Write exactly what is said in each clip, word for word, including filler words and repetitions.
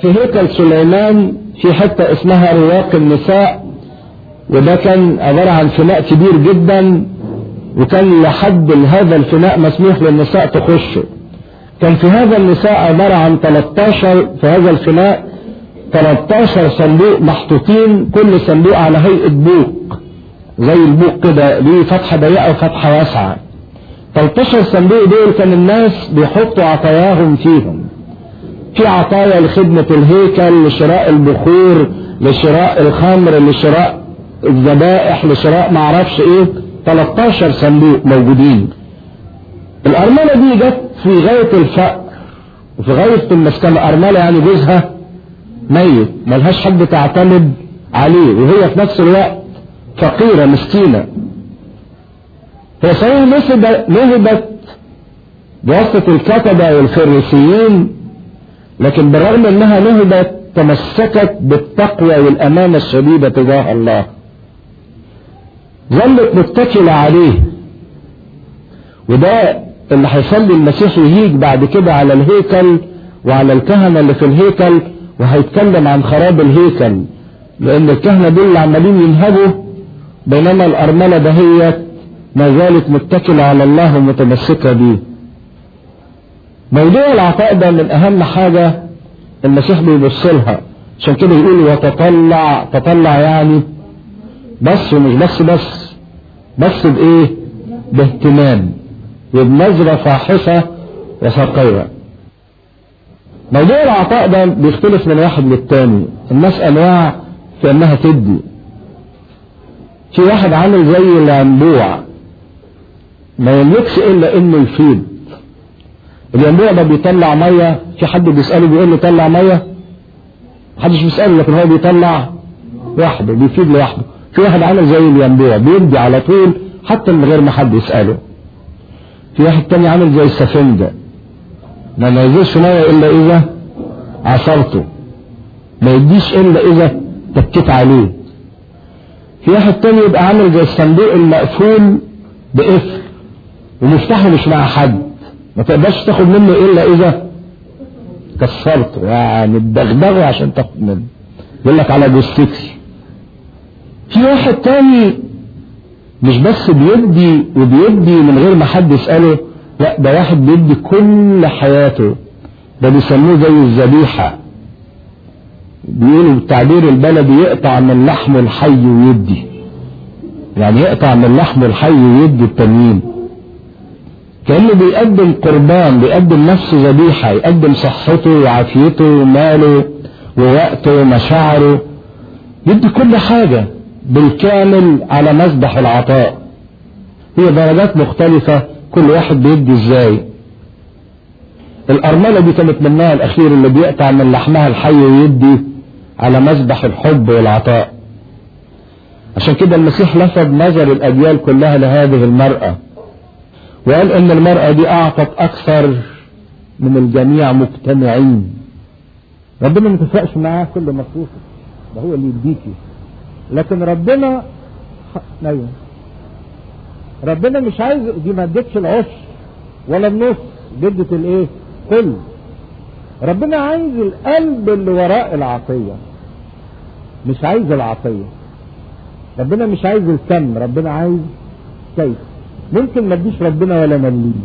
في هيكل سليمان في حتة اسمها رواق النساء، وده كان عبارة عن فناء كبير جدا، وكان لحد هذا الفناء مسموح للنساء تخشه. كان في هذا النساء عبارة عن تلتاشر في هذا الفناء تلتاشر صندوق محطوطين، كل صندوق على هيئة بوق زي البوق كده، ليه فتحة ضيقة وفتحة واسعة. تلتاشر صندوق دول كان الناس بيحطوا عطاياهم فيهم، في عطايا لخدمة الهيكل، لشراء البخور، لشراء الخمر، لشراء الذبائح، لشراء معرفش ايه. تلتاشر صندوق موجودين. الأرملة دي جت في غاية الفقر وفي غاية المسكنة. أرملة يعني جوزها ميت، ملهاش حد تعتمد عليه، وهي في نفس الوقت فقيرة مسكينة. هي صحيح نهبت بواسطة الكتبة والفريسيين، لكن بالرغم انها نهبت تمسكت بالتقوى والامانة الشديدة تجاه الله، ظلت متكلة عليه. وده اللي هيخلي المسيح يهيج بعد كده على الهيكل وعلى الكهنة اللي في الهيكل، وهيتكلم عن خراب الهيكل، لان الكهنة دول اللي عمالين ينهبوا، بينما الارملة دهيت ما زالت متكلة على الله ومتمسكة بيه. موضوع العطاء ده من اهم حاجة المسيح بيبص لها، عشان كده يقول وتطلع. تطلع يعني بس، ومش بس بس بس بايه؟ باهتمام وبنظرة فاحصة وثقيلة. موضوع العطاء ده بيختلف من واحد للتاني. الناس انواع في انها تدي. في واحد عامل زي الينبوع ما يملكش الا انه يفيد. الينبوع ده بيطلع ميه، في حد بيسأله بيقول له طلع ميه؟ محدش بيسأله، لكن هو بيطلع لوحده، بيفيد لوحده. في واحد عامل زي الينبوع بيدي على طول حتى من غير ما حد يسأله. في واحد تاني عامل زي السفنجة، ما ينزلش ميه الا اذا عصرته، ما يديش الا اذا تكيت عليه. في واحد تاني يبقى عامل زي الصندوق المقفول بقفل ومفتاحه مش مع حد، ما تقدرش تاخد منه الا اذا كسرته، يعني تدغدغه عشان تاخد منه، يقول لك على جثتي. في واحد تاني مش بس بيدي وبيدي من غير ما حد يسأله، لا ده واحد بيدي كل حياته، ده بيسموه زي الذبيحة، بيقولوا بالتعبير البلدي يقطع من لحمه الحي ويدي، يعني يقطع من لحمه الحي ويدي التانيين، كأنه بيقدم قربان، بيقدم نفسه ذبيحة، يقدم صحته وعافيته وماله ووقته ومشاعره، يدي كل حاجة بالكامل على مذبح العطاء. هي درجات مختلفة، كل واحد بيدي ازاي. الأرملة دي كانت منها الأخير اللي بيقطع من لحمها الحي ويدي على مذبح الحب والعطاء. عشان كده المسيح لفت نظر الأجيال كلها لهذه المرأة، وقال ان المرأة دي اعطت اكثر من الجميع مجتمعين. ربنا ما تفرقش معاه كل مصروفه، ده هو اللي يديكي، لكن ربنا نايم. ربنا مش عايز دي، ما ادتش العشر ولا النص، ادت الايه؟ كل. ربنا عايز القلب اللي وراء العطية، مش عايز العطية. ربنا مش عايز الكم، ربنا عايز كيف. ممكن ما اديش ربنا ولا مليم،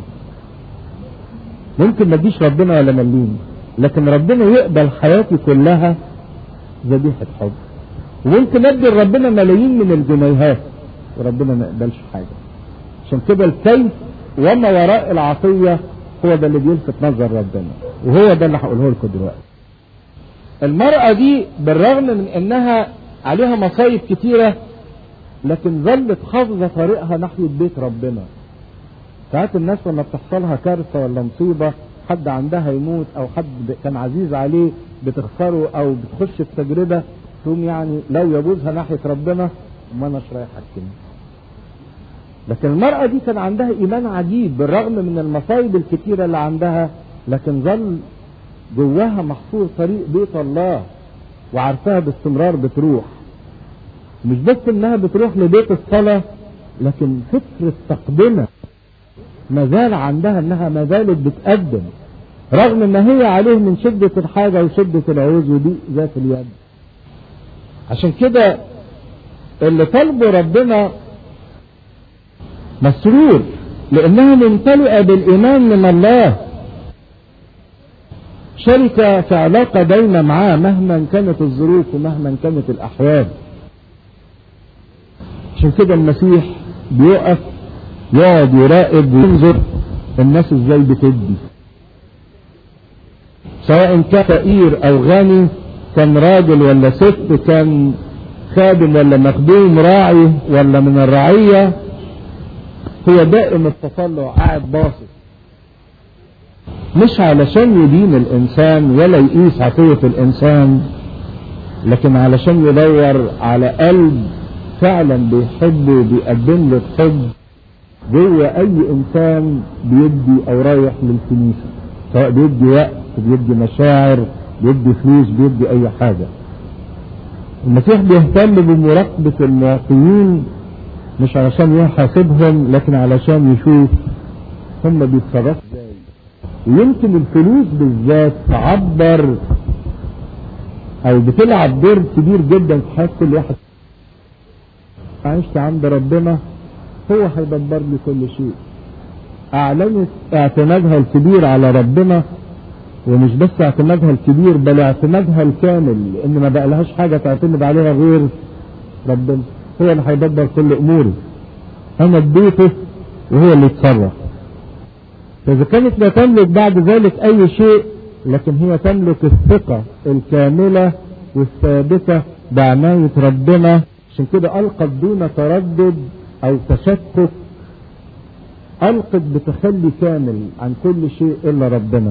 ممكن ما اديش ربنا ولا مليم، لكن ربنا يقبل حياتي كلها ذبيحة حب. وممكن ادي لربنا ملايين من الجنيهات وربنا ما يقبلش حاجة. عشان كده الكيف وما وراء العطية هو ده اللي بيلفت نظر ربنا، وهو ده اللي هقوله لكم دلوقتي. المرأة دي بالرغم من انها عليها مصايب كتيرة، لكن ظلت حافظة طريقها ناحية بيت ربنا. ساعات الناس لما بتحصلها كارثة ولا مصيبة، حد عندها يموت او حد كان عزيز عليه بتخسره او بتخش في تجربة، تقوم يعني لو يبوزها ناحية ربنا وما ناش رايح الكنيسة. لكن المرأة دي كان عندها ايمان عجيب بالرغم من المصايب الكتيرة اللي عندها، لكن ظل جواها محفور طريق بيت الله، وعارفاها باستمرار بتروح. مش بس انها بتروح لبيت الصلاة، لكن فكرة تقدمها ما زال عندها، انها ما زالت بتقدم. رغم ما هي عليه من شدة الحاجة وشدة العوز وضيق ذات اليد. عشان كده اللي طلبه ربنا مسرور لأنها ممتلئة بالإيمان من الله، شركة في علاقة دايمة معاه مهما كانت الظروف ومهما كانت الأحوال. عشان كده المسيح بيقف يقعد يراقب وينظر الناس ازاي بتدي، سواء كان فقير او غني، كان راجل ولا ست، كان خادم ولا مخدوم، راعي ولا من الرعية، هو دائم التطلع قاعد باصص، مش علشان يدين الانسان ولا يقيس عطية الانسان، لكن علشان يدور على قلب فعلا بيحبه وبيقدم له الحب جوه اي انسان بيدي او رايح للكنيسة، سواء بيدي وقت، بيدي مشاعر، بيدي فلوس، بيدي اي حاجة. المسيح بيهتم بمراقبة المعطيين مش علشان يحاسبهم، لكن علشان يشوف هم بيتصرفوا ازاي. ويمكن الفلوس بالذات تعبر او بتلعب دور كبير جدا في حياة كل واحد. عشت عند ربنا هو هيدبر لي كل شيء. اعلنت اعتمادها الكبير على ربنا، ومش بس اعتمادها الكبير بل اعتمادها الكامل، لان ما بقى لهاش حاجة تعتمد عليها غير ربنا. هو اللي هيدبر كل اموري، انا اديته وهو اللي يتصرف. فاذا كانت لا تملك بعد ذلك اي شيء، لكن هي تملك الثقة الكاملة والثابتة بعناية ربنا. عشان كده ألقت دون تردد أو تشكك، ألقت بتخلي كامل عن كل شيء إلا ربنا.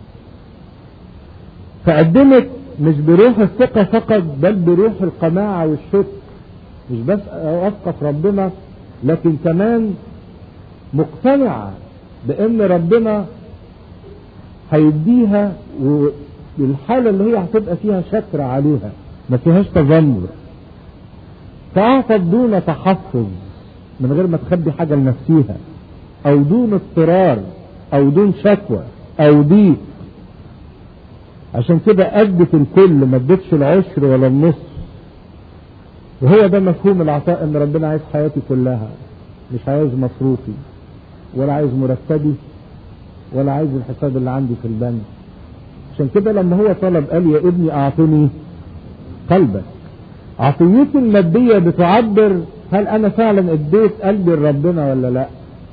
فقدمت مش بروح الثقة فقط، بل بروح القناعة والشكر، مش بس واثقة في ربنا، لكن كمان مقتنعة بأن ربنا هيديها، والحالة اللي هي هتبقى فيها شكر عليها ما فيهاش تذمر. فأعطت دون تحفظ، من غير ما تخبي حاجة لنفسيها، أو دون اضطرار، أو دون شكوى أو ضيق. عشان كده أدت الكل، ما ادتش العشر ولا النص. وهو ده مفهوم العطاء، ان ربنا عايز حياتي كلها، مش عايز مصروفي ولا عايز مرتبي ولا عايز الحساب اللي عندي في البنك. عشان كده لما هو طلب قال يا ابني اعطني قلبك. عطيتي المادية بتعبر هل انا فعلا اديت قلبي لربنا ولا لا،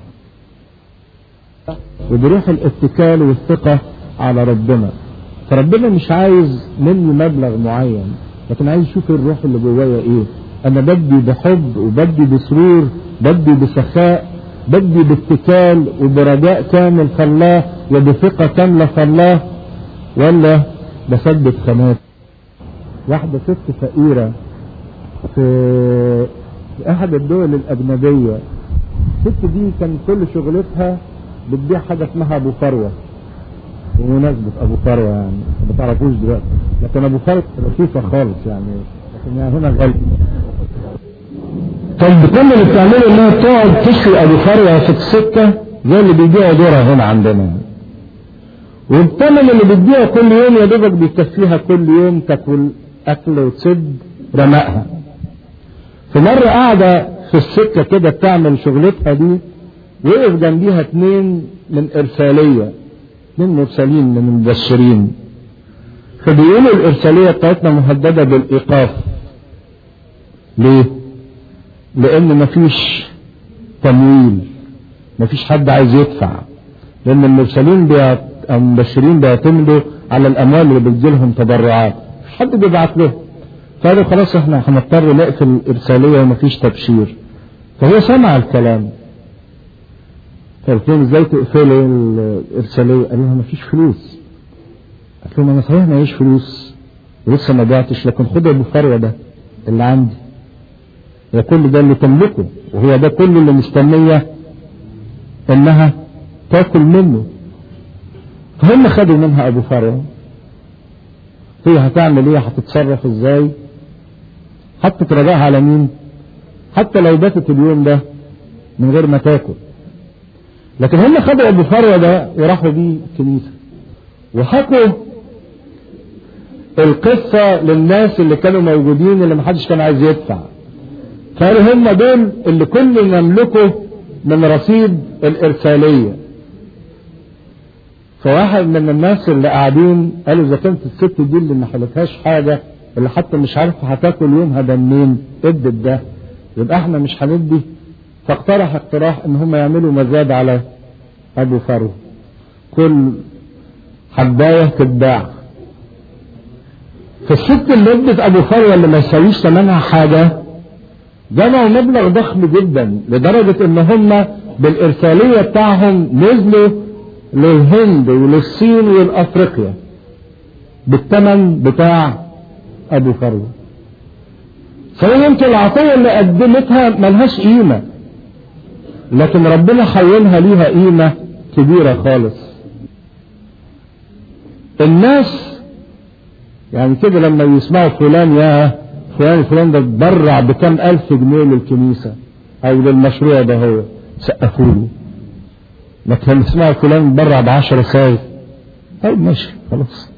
وبروح الاتكال والثقة على ربنا. فربنا مش عايز مني مبلغ معين، لكن عايز يشوف الروح اللي جوايا ايه. انا بدي بحب وبدي بسرور، بدي بسخاء، بدي باتكال وبرجاء كامل في الله وبثقة كاملة في الله، ولا بثبت خانات. واحدة ست فقيرة في احد الدول الاجنبية، الست دي كان كل شغلتها بتبيع حاجة اسمها ابو فروة. بمناسبة ابو فروة يعني ما تعرفوش دلوقتي، لكن ابو فروة رخيصة خالص يعني، لكن يعني هنا غالي. طب كل اللي بتعمله انها تقعد تشوي ابو فروة في السكة زي اللي بيبيعوا دورها هنا عندنا، والثمن اللي بتبيعه كل يوم يا دوبك بيكفيها كل يوم تاكل اكل وتسد رمائها. في مرة قاعدة في السكة كده بتعمل شغلتها دي، وقف جنبيها اتنين من ارسالية، اتنين مرسلين من المبشرين، فبيقولوا الارسالية بتاعتنا مهددة بالايقاف. ليه؟ لان مفيش تمويل، مفيش حد عايز يدفع، لان المرسلين بيعت... المبشرين بيعتمدوا على الاموال اللي بتجيلهم تبرعات، مفيش حد بيبعت له. فقالوا خلاص احنا هنضطر نقفل الارسالية ومفيش تبشير. فهو سمع الكلام، قلت لهم ازاي تقفلوا الارسالية؟ قالوا لها مفيش فلوس. قلت لهم انا صحيح معيش فلوس ولسه ما بعتش، لكن خد ابو فروة ده اللي عندي، ده كل ده اللي تملكه، وهو ده كل اللي مستنية انها تاكل منه. فهم خدوا منها ابو فروة. هي هتعمل ايه؟ هتتصرف ازاي؟ حطت رجاها على مين؟ حتى لو باتت اليوم ده من غير ما تاكل. لكن هم خدوا ابو فروة ده وراحوا بيه الكنيسة، وحكوا القصة للناس اللي كانوا موجودين اللي محدش كان عايز يدفع، قالوا هم دول اللي كل نملكه من رصيد الإرسالية. فواحد من الناس اللي قاعدين قالوا إذا كانت الست دي اللي ما حلتهاش حاجة، اللي حتى مش عارفة هتاكل يومها ده منين، ادت ده، يبقى احنا مش هندي. فاقترح اقتراح ان هم يعملوا مزاد على ابو فرو، كل حباية تتباع. فالست اللي ادت ابو فرو اللي ما يساويش ثمنها حاجة جمعوا مبلغ ضخم جدا، لدرجة ان هم بالارسالية بتاعهم نزلوا للهند وللصين والافريقيا بالثمن بتاع ابو فرو. فيمكن العطية اللي قدمتها ملهاش قيمة، لكن ربنا حولها ليها قيمة كبيرة خالص. الناس يعني كده لما يسمعوا فلان يا فلان فلان ده اتبرع بكم ألف جنيه للكنيسة أو للمشروع ده هو سقفوا له، لكن لما يسمعوا فلان اتبرع بعشرة سايف طيب ماشي خلاص.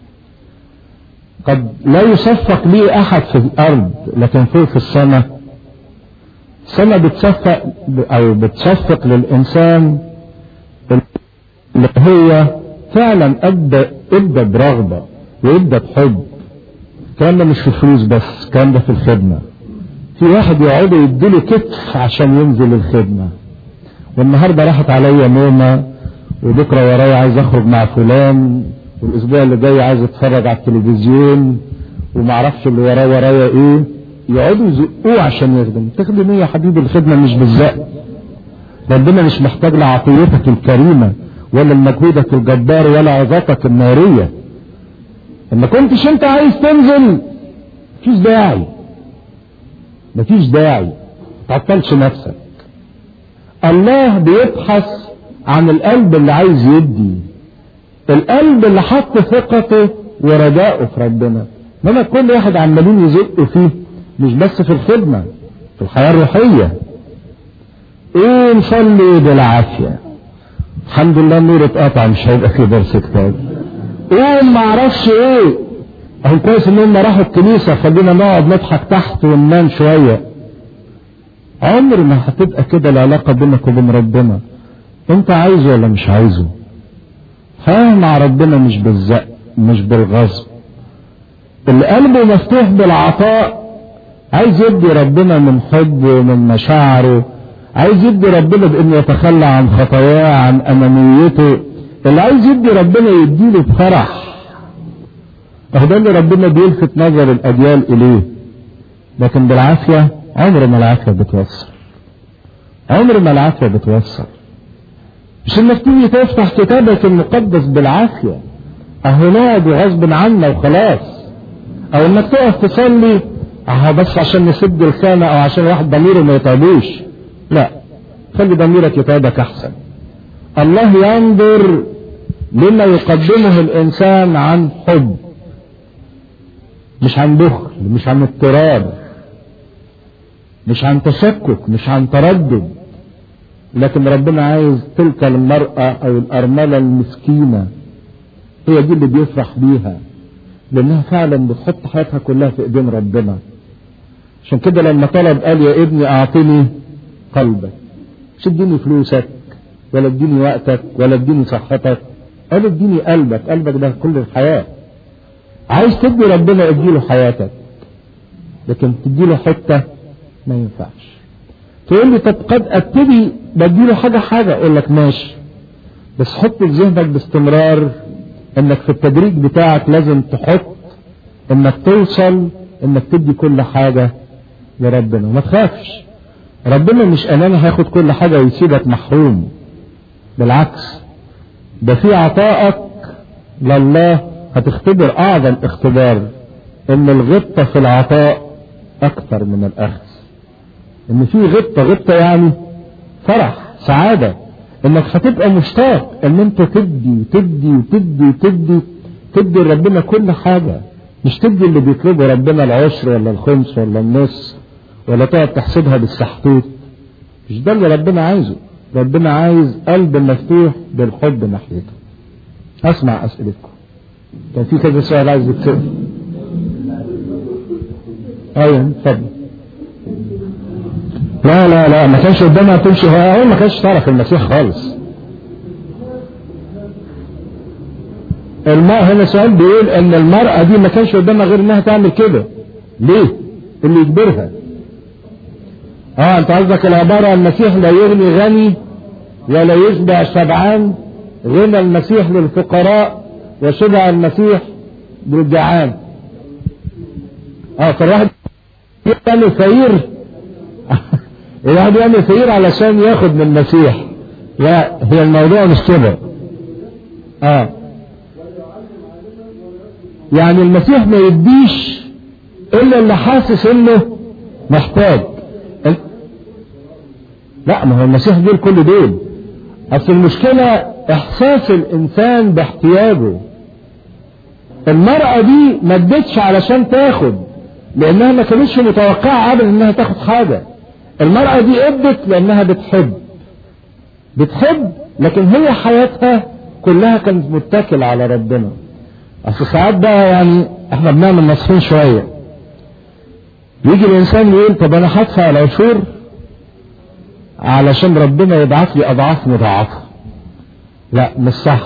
قد لا يصفق لي أحد في الأرض، لكن فوق في السماء السماء بتصفق أو بتصفق للإنسان اللي هو فعلا أدى أدى برغبة وأدى بحب. الكلام ده مش في فلوس بس، الكلام ده في الخدمة. في واحد يقعد يديله كتف عشان ينزل الخدمة، والنهاردة راحت عليا نومة، وبكرة ورايا عايز أخرج مع فلان، والأسبوع اللي جاي عايز أتفرج على التلفزيون، ومعرفش اللي وراه ورايا إيه، يقعدوا يزقوه عشان يخدم. تخدم إيه يا حبيبي؟ الخدمة مش بالزق. ربنا مش محتاج لعطيتك الكريمة ولا لمجهودك الجبار ولا عظاتك النارية. لما كنتش انت عايز تنزل مفيش داعي، مفيش داعي تعطلش نفسك. الله بيبحث عن القلب اللي عايز يدي، القلب اللي حط ثقته ورجاءه في ربنا. انما كل واحد عمالين يزقوا فيه، مش بس في الخدمة، في الحياة الروحية. ايه نصلي بالعافية، الحمد لله النور اتقطع مش هيبقى في درس كتاب. ايه ما اعرفش ايه، اهو كويس ان هم راحوا الكنيسة خلينا نقعد نضحك تحت وننام شوية. عمر ما هتبقى كده العلاقة بينك وبين ربنا. انت عايزه ولا مش عايزه؟ ها مع ربنا مش بالزق مش بالغصب. اللي قلبه مفتوح بالعطاء عايز يدي ربنا من حبه ومن مشاعره، عايز يدي ربنا بانه يتخلى عن خطاياه عن انانيته. اللي عايز يدي ربنا يديله بفرح. اهو ده اللي ربنا بيلفت نظر الاجيال اليه. لكن بالعافية عمر ما العافية بتوصل، عمر ما العافية بتوصل. مش انك تيجي تفتح كتابك المقدس بالعافية اهو نقعد وغصب عنا وخلاص، او انك تقف تصلي اهو بس عشان نسد الخانة او عشان واحد ضميره ما يتعبوش. لا، خلي ضميرك يتعبك احسن. الله ينظر لما يقدمه الانسان عن حب، مش عن بخل، مش عن اضطراب، مش عن تشكك، مش عن تردد. لكن ربنا عايز تلك المرأة او الارملة المسكينة هي دي اللي بيفرح بيها، لانها فعلا بتحط حياتها كلها في ايدين ربنا. عشان كده لما طلب قال يا ابني اعطني قلبك، مش اديني فلوسك ولا اديني وقتك ولا اديني صحتك، قال اديني قلبك. قلبك ده كل الحياة. عايز تدي ربنا اديله حياتك، لكن تديله حتة ما ينفعش. تقول لي طب قد ابتدي بديله حاجة حاجة، اقول لك ماشي، بس حط في ذهنك باستمرار انك في التدريج بتاعك لازم تحط انك توصل انك تدي كل حاجة لربنا. وما تخافش، ربنا مش اناني هياخد كل حاجة ويسيبك محروم. بالعكس، ده في عطائك لله هتختبر اعظم اختبار، ان الغبطة في العطاء اكثر من الاخذ. ان في غبطة، غبطة يعني فرح سعادة، انك هتبقى مشتاق ان انت تدي وتدي وتدي وتدي تدي لربنا كل حاجة، مش تدي اللي بيطلبه ربنا العشر ولا الخمس ولا النص ولا تقعد تحسبها بالسحتوت. مش ده اللي ربنا عايزه. ربنا عايز قلب مفتوح بالحب ناحيته. اسمع اسئلتكم. كان في كذا سؤال عايز يتسأل. ايوه اتفضل. لا لا لا ما كانش قدامها تمشي، هو ما كانش تعرف المسيح خالص. المرأة هنا سؤال بيقول ان المرأة دي ما كانش قدامها غير انها تعمل كده. ليه؟ اللي يجبرها. اه انت قصدك العبارة المسيح لا يغني غني ولا يشبع شبعان، غنى المسيح للفقراء وشبع المسيح للجعان. اه فالواحد يعمل فقير الواحد يعمل فقير علشان ياخد من المسيح. لا هي الموضوع مش كده. اه يعني المسيح ما يديش الا اللي حاسس انه محتاج. لا ما هو المسيح دول كل دول. اصل المشكلة احساس الانسان باحتياجه. المرأة دي ما ادتش علشان تاخد، لانها ما كانتش متوقعة ابدا انها تاخد حاجة. المرأة دي ادت لانها بتحب بتحب لكن هي حياتها كلها كانت متكلة على ربنا. اصل ساعات بقى يعني احنا بنعمل نصفين شوية. يجي الانسان يقول طب انا هدفع العشور علشان ربنا يبعث لي اضعاف مضاعفة. لا مش صح.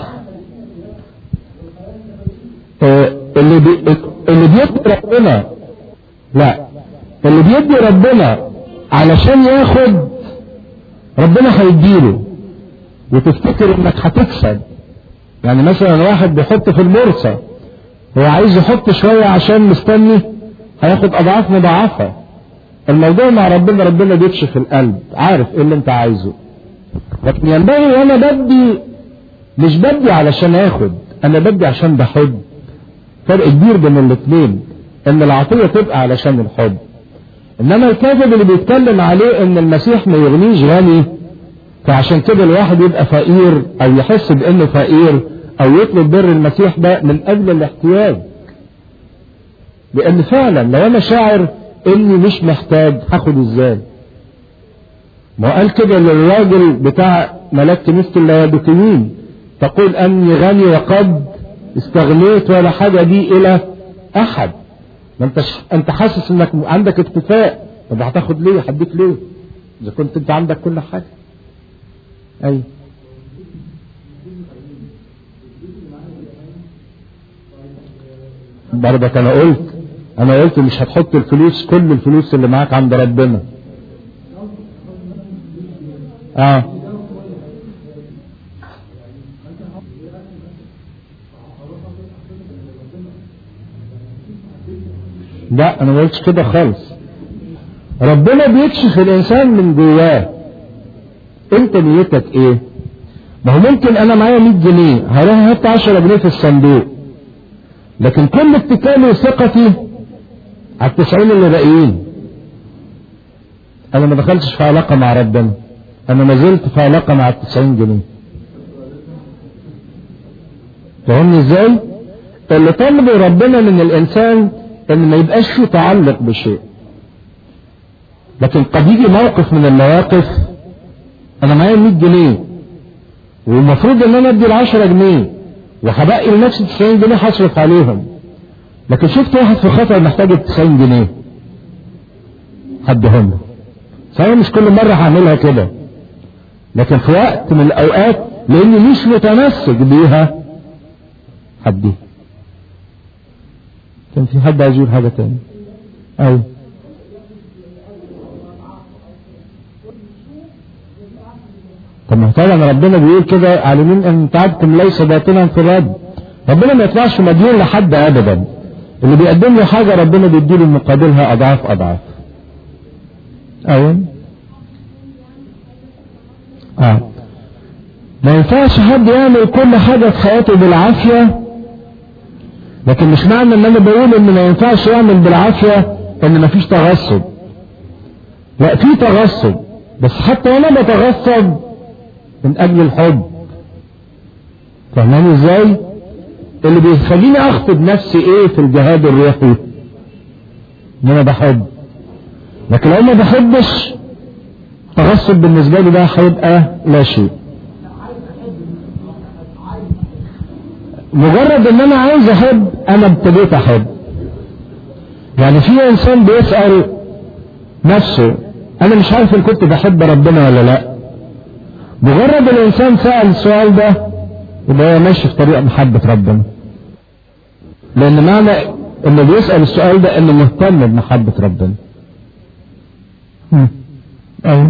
اه اللي بي اللي بيدي ربنا لا اللي بيدي ربنا علشان ياخد ربنا هيديله، وتفتكر انك هتكسب. يعني مثلا واحد بيحط في البورصة هو عايز يحط شوية عشان مستني هياخد اضعاف مضاعفة. الموضوع مع ربنا، ربنا بيكشف القلب، عارف ايه اللي انت عايزه. لكن ينبغي وانا بدي مش بدي علشان اخد، انا بدي عشان بحب. فرق كبير بين الاثنين، ان العطية تبقى علشان الحب. انما الكاذب اللي بيتكلم عليه ان المسيح ما يغنيش غني، فعشان كده الواحد يبقى فقير او يحس بانه فقير او يطلب بر المسيح ده من اجل الاحتياج. لان فعلا لو انا شاعر اني مش محتاج هاخد ازاي؟ ما قال كده للراجل بتاع ملاك كنيسة اللاوديكيين، تقول اني غني وقد استغنيت ولا حاجة بي الى احد. ما انت انت حاسس انك عندك اكتفاء، طب هتاخد ليه؟ هديك ليه اذا كنت انت عندك كل حاجة؟ اي برضك انا قلت انا قلت مش هتحط الفلوس كل الفلوس اللي معاك عند ربنا. اه لا انا ما قلتش كده خالص. ربنا بيكشف الانسان من جواه. انت نيتك ايه؟ ما هو ممكن انا معايا مية جنيه هروح احط عشرة جنيه في الصندوق، لكن كل اتكالي وثقتي على التسعين اللي باقيين. انا ما دخلتش في علاقة مع ربنا، انا ما زلت في علاقة مع التسعين جنيه. فهمني ازاي؟ اللي طلبه ربنا من الانسان ان ما يبقاش فيه تعلق بشيء. لكن قد يجي موقف من المواقف انا معايا مية جنيه والمفروض ان انا ادي العشرة جنيه وهبقي لنفسي تسعين جنيه هصرف عليهم، لكن شفت واحد في خطر محتاج التسعين جنيه هديهم له. صحيح مش كل مرة هعملها كده، لكن في وقت من الاوقات لاني مش متمسك بيها هديها. كان في حد عايز يقول حاجة تاني؟ ايوه طب ما طبعا ربنا بيقول كده عالمين ان تعبكم ليس باطنا في الرب. ربنا ما يطلعش مديون لحد ابدا، اللي بيقدم له حاجة ربنا بيديله مقابلها اضعاف اضعاف. ايوه اه ما ينفعش حد يعمل كل حاجة في حياته بالعافية، لكن مش معنى ان انا بقول ان ما ينفعش يعمل بالعافية ان مفيش تغصب. لا في تغصب، بس حتى وانا بتغصب من اجل الحب. فهماني ازاي؟ اللي بيخليني اخطب نفسي ايه في الجهاد الروحي؟ ان انا بحب. لكن لو ما بحبش تغصب بالنسبة لي ده هيبقى لا شيء. مجرد ان انا عايز احب انا ابتديت احب. يعني في انسان بيسأل نفسه انا مش عارف ان كنت بحب ربنا ولا لا. مجرد الانسان سأل السؤال ده يبقى هو ماشي في طريق محبة ربنا، لان معنى انه بيسأل السؤال ده انه مهتم بمحبة ربنا. ايوه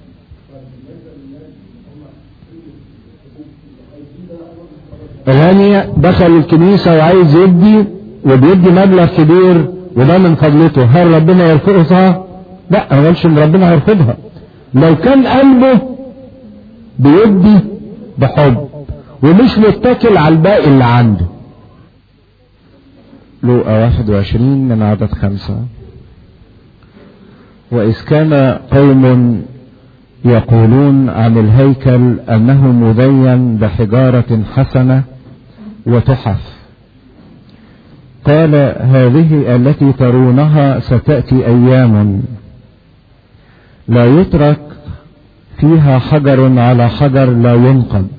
غني دخل الكنيسة وعايز يدي وبيدي مبلغ كبير وده من فضلته، هل ربنا يرفضها؟ لا، ما قالش ان ربنا يرفضها لو كان قلبه بيدي بحب ومش متكل على الباقي اللي عنده. لوقا واحد وعشرين من عدد خمسة. وإذ كان قوم يقولون عن الهيكل أنه مزين بحجارة حسنة وتحف، قال هذه التي ترونها ستأتي أيام لا يترك فيها حجر على حجر لا ينقض.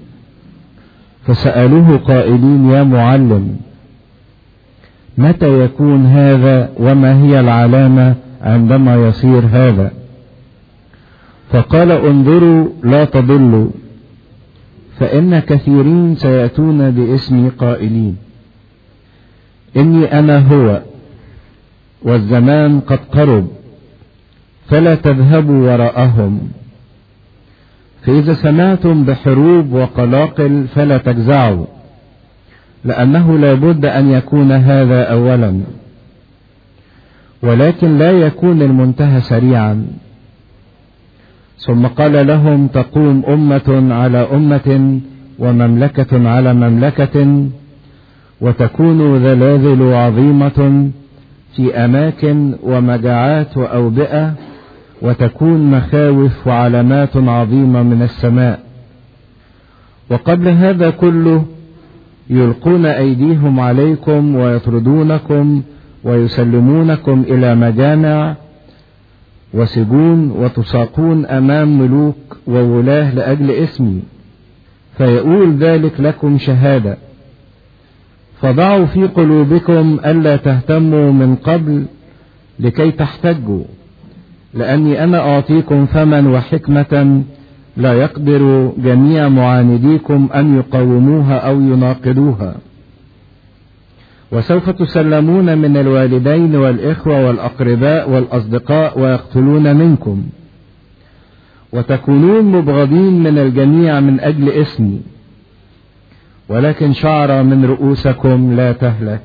فسألوه قائلين يا معلم متى يكون هذا وما هي العلامة عندما يصير هذا؟ فقال انظروا لا تضلوا، فإن كثيرين سيأتون باسمي قائلين إني أنا هو والزمان قد قرب، فلا تذهبوا وراءهم. فإذا سمعتم بحروب وقلاقل فلا تجزعوا، لأنه لا بد أن يكون هذا أولا، ولكن لا يكون المنتهى سريعا. ثم قال لهم تقوم أمة على أمة ومملكة على مملكة، وتكون زلازل عظيمة في أماكن ومجاعات وأوبئة، وتكون مخاوف وعلامات عظيمة من السماء. وقبل هذا كله يلقون أيديهم عليكم ويطردونكم ويسلمونكم إلى مجامع وسجون، وتساقون أمام ملوك وولاه لأجل اسمي، فيقول ذلك لكم شهادة. فضعوا في قلوبكم ألا تهتموا من قبل لكي تحتجوا، لأني أنا أعطيكم فما وحكمة لا يقدر جميع معانديكم أن يقاوموها أو يناقضوها. وسوف تسلمون من الوالدين والإخوة والأقرباء والأصدقاء ويقتلون منكم، وتكونون مبغضين من الجميع من أجل اسمي، ولكن شعرة من رؤوسكم لا تهلك.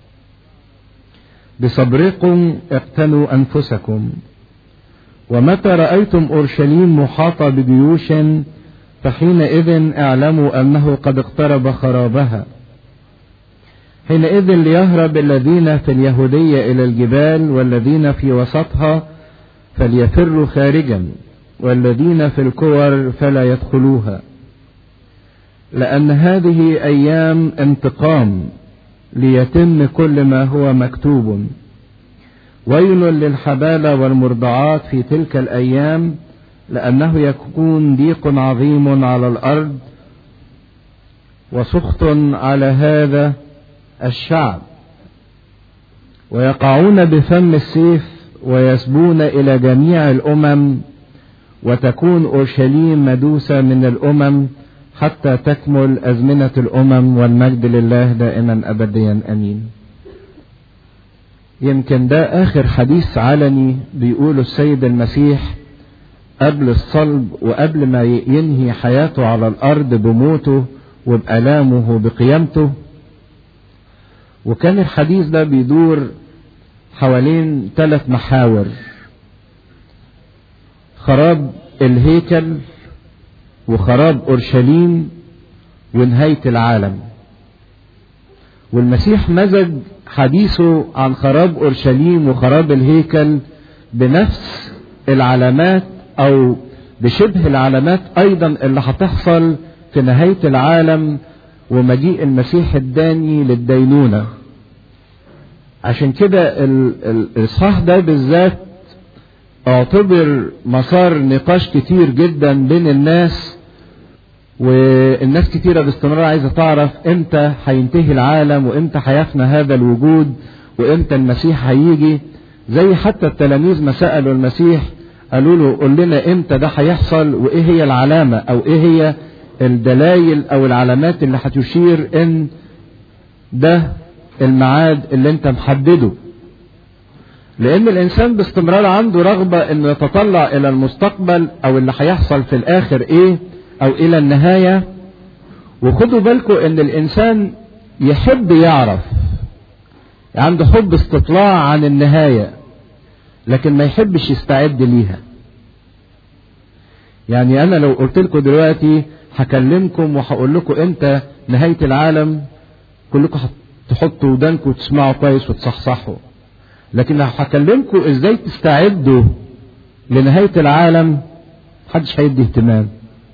بصبركم اقتنوا أنفسكم. ومتى رأيتم أورشليم محاطة بجيوش فحينئذ اعلموا أنه قد اقترب خرابها. حينئذ ليهرب الذين في اليهودية إلى الجبال، والذين في وسطها فليفروا خارجا، والذين في الكور فلا يدخلوها، لأن هذه أيام انتقام ليتم كل ما هو مكتوب. ويل للحبالة والمرضعات في تلك الأيام، لأنه يكون ضيق عظيم على الأرض وسخط على هذا الشعب، ويقعون بفم السيف ويسبون إلى جميع الأمم، وتكون أورشليم مدوسة من الأمم حتى تكمل أزمنة الأمم، والمجد لله دائما أبديا أمين. يمكن ده آخر حديث علني بيقوله السيد المسيح قبل الصلب وقبل ما ينهي حياته على الأرض بموته وبألامه وبقيامته. وكان الحديث ده بيدور حوالين ثلاث محاور: خراب الهيكل، وخراب أورشليم، ونهاية العالم. والمسيح مزج حديثه عن خراب أورشليم وخراب الهيكل بنفس العلامات أو بشبه العلامات أيضا اللي هتحصل في نهاية العالم ومجيء المسيح الداني للدينونة. عشان كده الإصحاح ده بالذات اعتبر مسار نقاش كتير جدا بين الناس والناس كتيرة باستمرار عايزة تعرف امتى هينتهي العالم وامتى هيفنى هذا الوجود وامتى المسيح هيجي. زي حتى التلاميذ ما سألوا المسيح قالوا له قول لنا امتى ده هيحصل وايه هي العلامة او ايه هي الدلائل او العلامات اللي هتشير ان ده الميعاد اللي انت محدده. لان الانسان باستمرار عنده رغبة انه يتطلع الى المستقبل او اللي هيحصل في الاخر ايه او الى النهاية. وخدوا بالكم ان الانسان يحب يعرف، عنده حب استطلاع عن النهاية، لكن ما يحبش يستعد ليها. يعني انا لو قلت لكم دلوقتي هكلمكم وهقول لكم امتى نهاية العالم، كلكم هتحطوا ودانكم وتسمعوا كويس وتصحصحوا. لكن لو هكلمكم ازاي تستعدوا لنهاية العالم محدش هيدي اهتمام.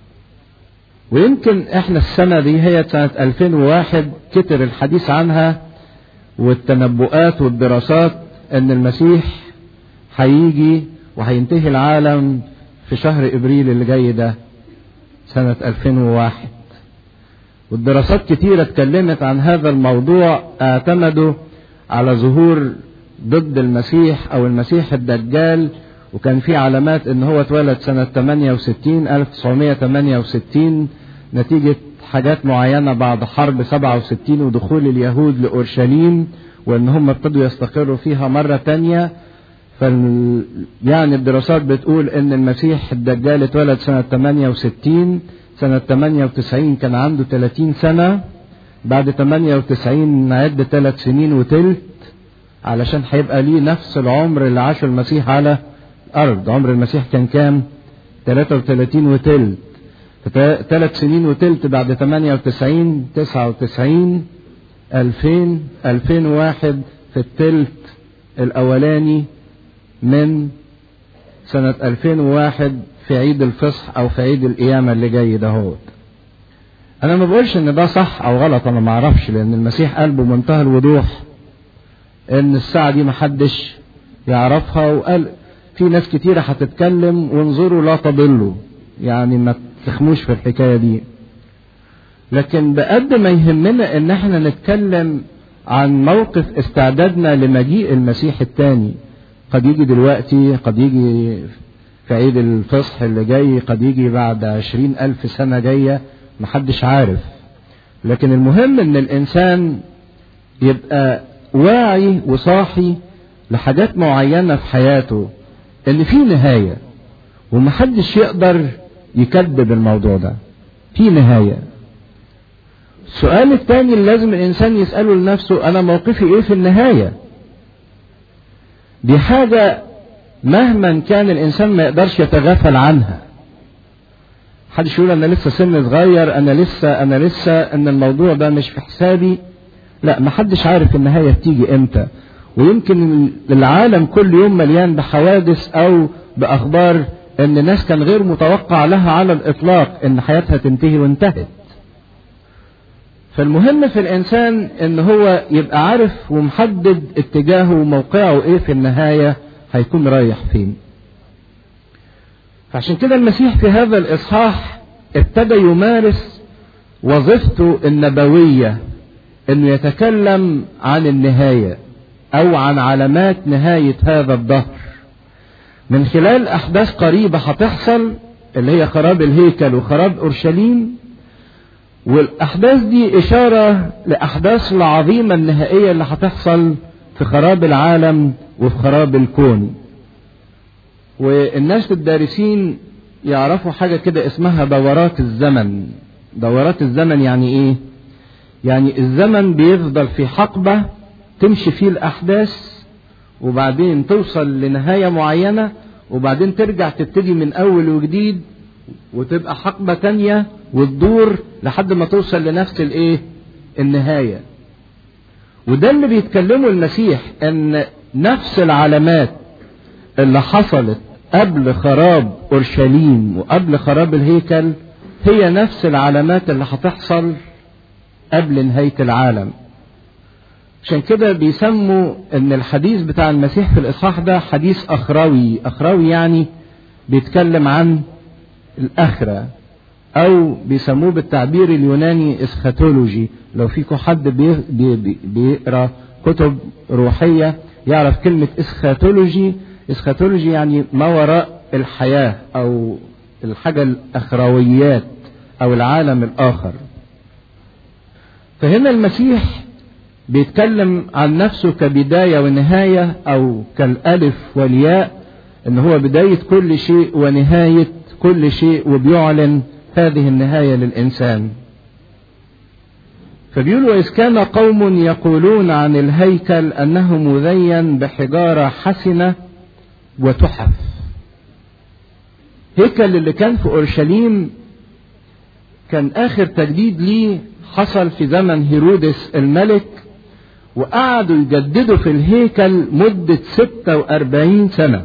ويمكن احنا السنة دي هي سنة ألفين وواحد كتر الحديث عنها والتنبؤات والدراسات ان المسيح هيجي وهينتهي العالم في شهر ابريل اللي جاي ده سنة ألفين وواحد. والدراسات كتيرة اتكلمت عن هذا الموضوع، اعتمدوا على ظهور ضد المسيح او المسيح الدجال، وكان في علامات ان هو اتولد سنة ثمانية وستين ألف وتسعمائة وثمانية وستين نتيجة حاجات معينة بعد حرب سبعة وستين ودخول اليهود لأورشليم وان هم ابتدوا يستقروا فيها مرة تانية. فال... يعني الدراسات بتقول ان المسيح الدجال اتولد سنة ثمانية وستين، سنة ثمانية وتسعين كان عنده ثلاثين سنة، بعد ثمانية وتسعين نعد ثلاث سنين وتلت علشان هيبقى ليه نفس العمر اللي عاشه المسيح على الارض. عمر المسيح كان كام؟ ثلاثة وثلاثين وتلت، ثلاث سنين وتلت بعد ثمانية وتسعين تسعة وتسعين ألفين ألفين وواحد في التلت الاولاني من سنة ألفين وواحد في عيد الفصح او في عيد القيامة اللي جاي دهوت. انا ما بقولش ان ده صح او غلط، انا ما اعرفش، لان المسيح قال بمنتهى الوضوح ان الساعة دي محدش يعرفها، وقال في ناس كتيرة هتتكلم وانظروا لا تضلوا، يعني ما تخموش في الحكاية دي. لكن بقد ما يهمنا ان احنا نتكلم عن موقف استعدادنا لمجيء المسيح الثاني. قد يجي دلوقتي، قد يجي في عيد الفصح اللي جاي، قد يجي بعد عشرين ألف سنة جاية، محدش عارف. لكن المهم ان الانسان يبقى واعي وصاحي لحاجات معينة في حياته، ان في نهاية ومحدش يقدر يكذب الموضوع ده، في نهاية. السؤال الثاني اللي لازم الانسان يسأله لنفسه، انا موقفي ايه في النهاية؟ دي حاجة مهما كان الانسان ما يقدرش يتغافل عنها. محدش يقول انا لسه سن صغير، انا لسه انا لسه ان الموضوع ده مش في حسابي. لا، محدش عارف النهاية بتيجي امتى. ويمكن العالم كل يوم مليان بحوادث او باخبار ان الناس كان غير متوقع لها على الاطلاق ان حياتها تنتهي وانتهت. فالمهم في الانسان ان هو يبقى عارف ومحدد اتجاهه وموقعه ايه في النهاية، هيكون رايح فين. فعشان كده المسيح في هذا الاصحاح ابتدى يمارس وظيفته النبوية، انه يتكلم عن النهاية او عن علامات نهاية هذا الدهر من خلال احداث قريبة هتحصل، اللي هي خراب الهيكل وخراب اورشليم. والاحداث دي اشارة لاحداث العظيمة النهائية اللي هتحصل في خراب العالم وفي خراب الكون. والناس الدارسين يعرفوا حاجة كده اسمها دورات الزمن. دورات الزمن يعني ايه؟ يعني الزمن بيفضل في حقبة تمشي فيه الأحداث، وبعدين توصل لنهاية معينة، وبعدين ترجع تبتدي من أول وجديد، وتبقى حقبة تانية وتدور لحد ما توصل لنفس الايه؟ النهاية. وده اللي بيتكلمه المسيح، ان نفس العلامات اللي حصلت قبل خراب أورشليم وقبل خراب الهيكل هي نفس العلامات اللي هتحصل قبل نهاية العالم. عشان كده بيسموا ان الحديث بتاع المسيح في الاصحاح ده حديث اخروي. اخروي يعني بيتكلم عن الاخرة، او بيسموه بالتعبير اليوناني اسخاتولوجي. لو فيكم حد بي بي بيقرا كتب روحية يعرف كلمة اسخاتولوجي. اسخاتولوجي يعني ما وراء الحياة او الحاجة الاخرويات او العالم الاخر. فهنا المسيح بيتكلم عن نفسه كبداية ونهاية او كالالف والياء، ان هو بداية كل شيء ونهاية كل شيء، وبيعلن هذه النهاية للإنسان. فبيقولوا إذ كان قوم يقولون عن الهيكل أنه مزين بحجارة حسنة وتحف. هيكل اللي كان في أورشليم كان آخر تجديد ليه حصل في زمن هيرودس الملك، وقعدوا يجددوا في الهيكل مدة ستة وأربعين سنة.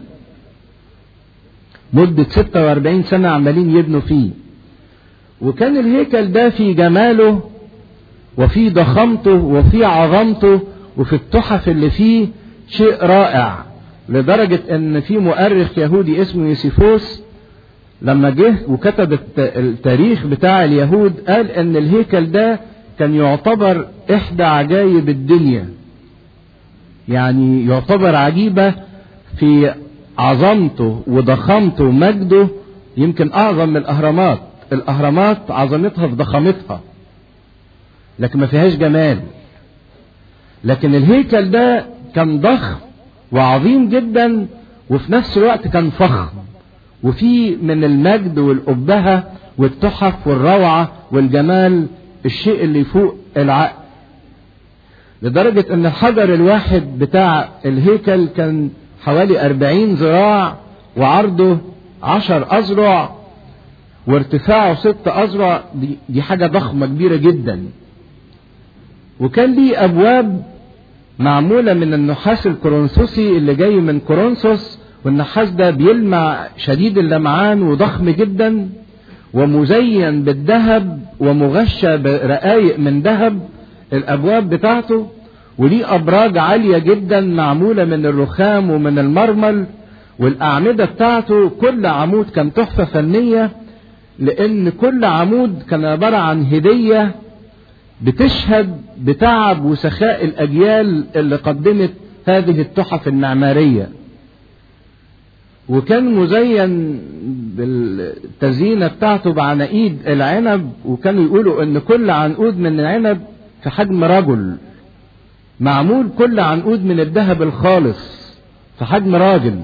مدة ستة وأربعين سنة عمالين يبنوا فيه. وكان الهيكل ده في جماله وفي ضخامته وفي عظمته وفي التحف اللي فيه شيء رائع، لدرجة ان في مؤرخ يهودي اسمه يوسيفوس لما جه وكتب التاريخ بتاع اليهود قال ان الهيكل ده كان يعتبر احدى عجائب الدنيا، يعني يعتبر عجيبة في عظمته وضخامته ومجده، يمكن اعظم من الاهرامات. الاهرامات عظمتها في ضخامتها لكن ما فيهاش جمال، لكن الهيكل ده كان ضخم وعظيم جدا وفي نفس الوقت كان فخم وفي من المجد والأبهة والتحف والروعة والجمال الشيء اللي فوق العقل، لدرجة ان الحجر الواحد بتاع الهيكل كان حوالي أربعين ذراع وعرضه عشر أذرع وارتفاعه ست أذرع. دي, دي حاجة ضخمة كبيرة جدا. وكان ليه أبواب معمولة من النحاس الكورنثوسي اللي جاي من كورنثوس، والنحاس ده بيلمع شديد اللمعان وضخم جدا ومزين بالذهب ومغشى برقايق من ذهب الأبواب بتاعته، وليه أبراج عالية جدا معمولة من الرخام ومن المرمل، والأعمدة بتاعته كل عمود كان تحفة فنية، لأن كل عمود كان عبارة عن هدية بتشهد بتعب وسخاء الأجيال اللي قدمت هذه التحف المعمارية. وكان مزين بالتزيينة بتاعته بعناقيد العنب، وكانوا يقولوا ان كل عنقود من العنب في حجم رجل، معمول كل عنقود من الذهب الخالص في حجم راجل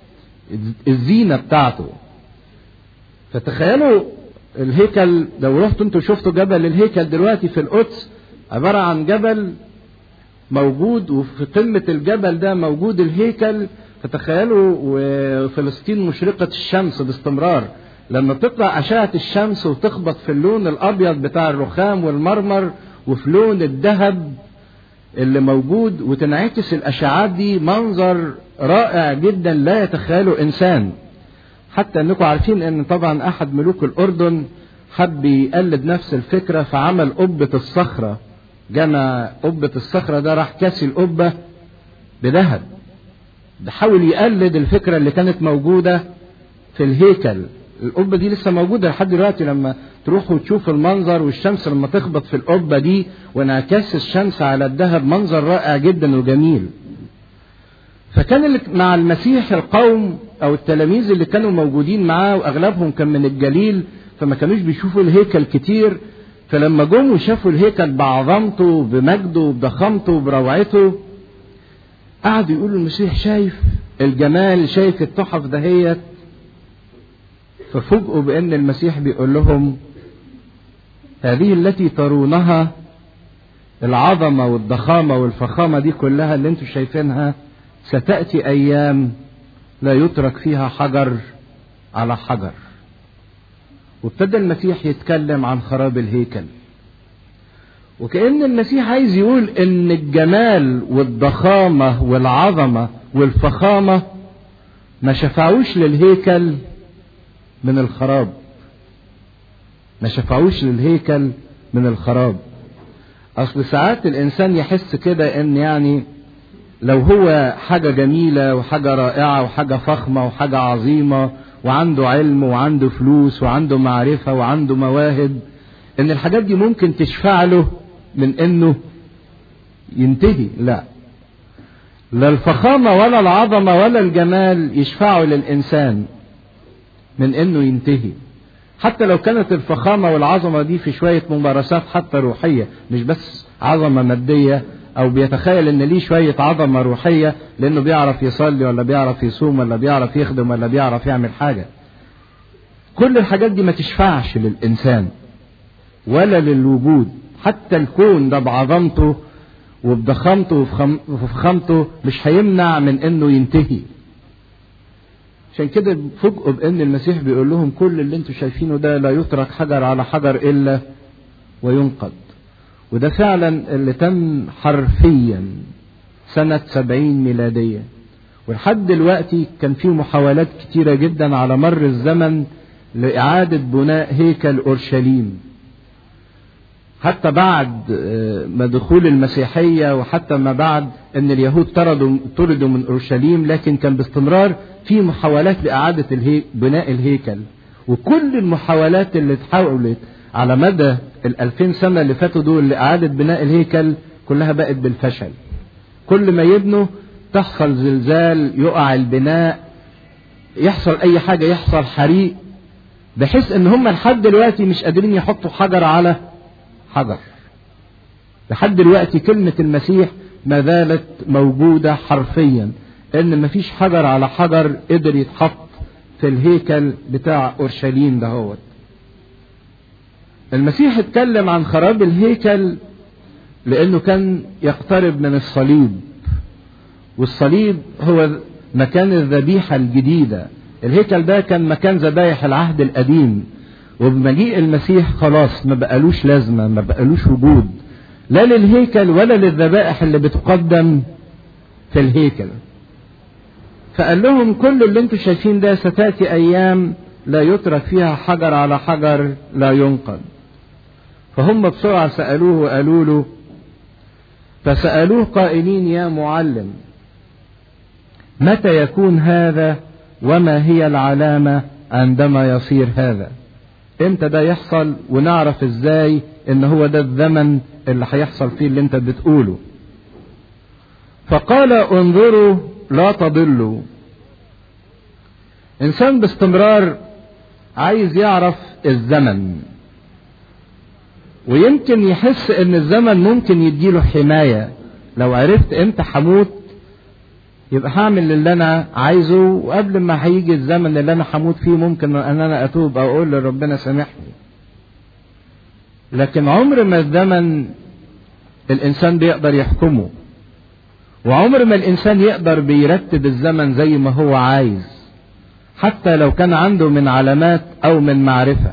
الزينة بتاعته. فتخيلوا الهيكل، لو رحتوا انتوا شفتوا جبل الهيكل دلوقتي في القدس، عبارة عن جبل موجود وفي قمة الجبل ده موجود الهيكل. فتخيلوا وفلسطين مشرقة الشمس باستمرار، لما تطلع أشعة الشمس وتخبط في اللون الأبيض بتاع الرخام والمرمر وفي لون الذهب اللي موجود وتنعكس الأشعات دي، منظر رائع جدا لا يتخيله إنسان. حتى أنكم عارفين أن طبعا أحد ملوك الأردن حب يقلد نفس الفكرة فعمل قبة الصخرة، جمع قبة الصخرة ده راح كاسي القبة بذهب، بحاول يقلد الفكرة اللي كانت موجودة في الهيكل. القبة دي لسه موجودة لحد دلوقتي، لما تروحوا تشوفوا المنظر والشمس لما تخبط في القبة دي وانعكاس الشمس على الذهب، منظر رائع جدا وجميل. فكان مع المسيح القوم او التلاميذ اللي كانوا موجودين معاه، واغلبهم كان من الجليل، فما كانوش بيشوفوا الهيكل كتير. فلما جم وشافوا الهيكل بعظمته بمجده بضخامته بروعته، قعدوا يقولوا المسيح شايف الجمال، شايف التحف دهيت. ففوجئوا بان المسيح بيقول لهم هذه التي ترونها، العظمة والضخامة والفخامة دي كلها اللي انتوا شايفينها، ستأتي ايام لا يترك فيها حجر على حجر. وابتدى المسيح يتكلم عن خراب الهيكل، وكأن المسيح عايز يقول ان الجمال والضخامة والعظمة والفخامة ما شفعوش للهيكل من الخراب، ما شفعوش للهيكل من الخراب. اصل ساعات الانسان يحس كده ان يعني لو هو حاجة جميلة وحاجة رائعة وحاجة فخمة وحاجة عظيمة وعنده علم وعنده فلوس وعنده معرفة وعنده مواهب، ان الحاجات دي ممكن تشفع له من انه ينتهي. لا، لا الفخامة ولا العظمة ولا الجمال يشفعوا للإنسان من انه ينتهي، حتى لو كانت الفخامة والعظمة دي في شوية ممارسات حتى روحية، مش بس عظمة مادية، او بيتخيل ان ليه شوية عظمة روحية لانه بيعرف يصلي ولا بيعرف يصوم ولا بيعرف يخدم ولا بيعرف يعمل حاجة. كل الحاجات دي ما تشفعش للإنسان ولا للوجود. حتى الكون ده بعظمته وبضخامته وفخامته مش هيمنع من انه ينتهي. عشان كده فوجئوا بان المسيح بيقول لهم كل اللي انتوا شايفينه ده لا يترك حجر على حجر الا وينقض. وده فعلا اللي تم حرفيا سنة سبعين ميلادية، ولحد دلوقتي كان في محاولات كتيرة جدا على مر الزمن لإعادة بناء هيكل أورشليم، حتى بعد ما دخول المسيحية وحتى ما بعد ان اليهود طردوا طردوا من أورشليم، لكن كان باستمرار في محاولات لإعادة الهي... بناء الهيكل. وكل المحاولات اللي اتحاولت على مدى الألفين سنة اللي فاتوا دول لإعادة بناء الهيكل كلها بقت بالفشل. كل ما يبنوا تحصل زلزال، يقع البناء، يحصل أي حاجة، يحصل حريق، بحيث ان هم لحد دلوقتي مش قادرين يحطوا حجر على حجر. لحد دلوقتي كلمة المسيح ما زالت موجودة حرفيا، ان مفيش حجر على حجر قدر يتحط في الهيكل بتاع أورشليم دهوت. المسيح اتكلم عن خراب الهيكل لانه كان يقترب من الصليب، والصليب هو مكان الذبيحة الجديدة. الهيكل ده كان مكان ذبايح العهد القديم، وبمجيء المسيح خلاص ما بقالوش لازمة، ما بقالوش وجود لا للهيكل ولا للذبائح اللي بتقدم في الهيكل. فقال لهم كل اللي انتوا شايفين ده ستأتي أيام لا يترك فيها حجر على حجر لا ينقض. فهم بسرعة سألوه وقالوا له، فسألوه قائلين يا معلم متى يكون هذا وما هي العلامة عندما يصير هذا؟ امتى ده يحصل ونعرف ازاي ان هو ده الزمن اللي هيحصل فيه اللي انت بتقوله؟ فقال انظروا لا تضلوا. انسان باستمرار عايز يعرف الزمن، ويمكن يحس ان الزمن ممكن يديله حماية. لو عرفت امتى هموت يبقى هعمل اللي انا عايزه، وقبل ما هيجي الزمن اللي انا هموت فيه ممكن ان انا اتوب او اقول لربنا سامحني. لكن عمر ما الزمن الانسان بيقدر يحكمه، وعمر ما الانسان يقدر بيرتب الزمن زي ما هو عايز، حتى لو كان عنده من علامات او من معرفة.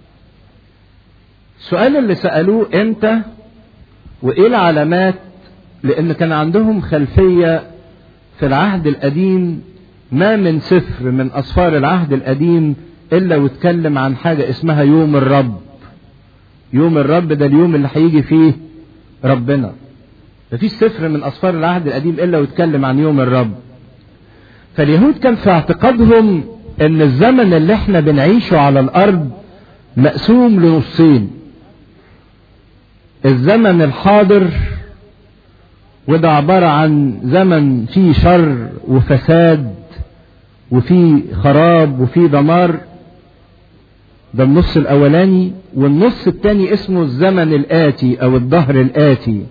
السؤال اللي سألوه امتى وايه العلامات، لان كان عندهم خلفية في العهد القديم ما من سفر من أسفار العهد القديم إلا واتكلم عن حاجة اسمها يوم الرب. يوم الرب ده اليوم اللي هيجي فيه ربنا. مفيش سفر من أسفار العهد القديم إلا واتكلم عن يوم الرب. فاليهود كان في اعتقادهم إن الزمن اللي احنا بنعيشه على الأرض مقسوم لنصين. الزمن الحاضر وده عبارة عن زمن فيه شر وفساد وفيه خراب وفيه دمار، ده النص الأولاني. والنص الثاني اسمه الزمن الآتي أو الدهر الآتي،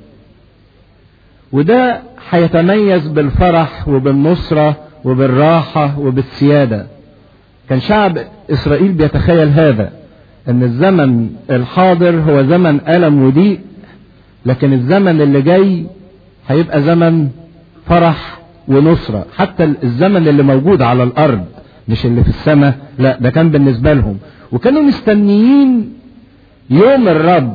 وده هيتميز بالفرح وبالنصرة وبالراحة وبالسيادة. كان شعب إسرائيل بيتخيل هذا، أن الزمن الحاضر هو زمن ألم وضيق، لكن الزمن اللي جاي هيبقى زمن فرح ونصرة. حتى الزمن اللي موجود على الأرض مش اللي في السماء، لا ده كان بالنسبة لهم. وكانوا مستنيين يوم الرب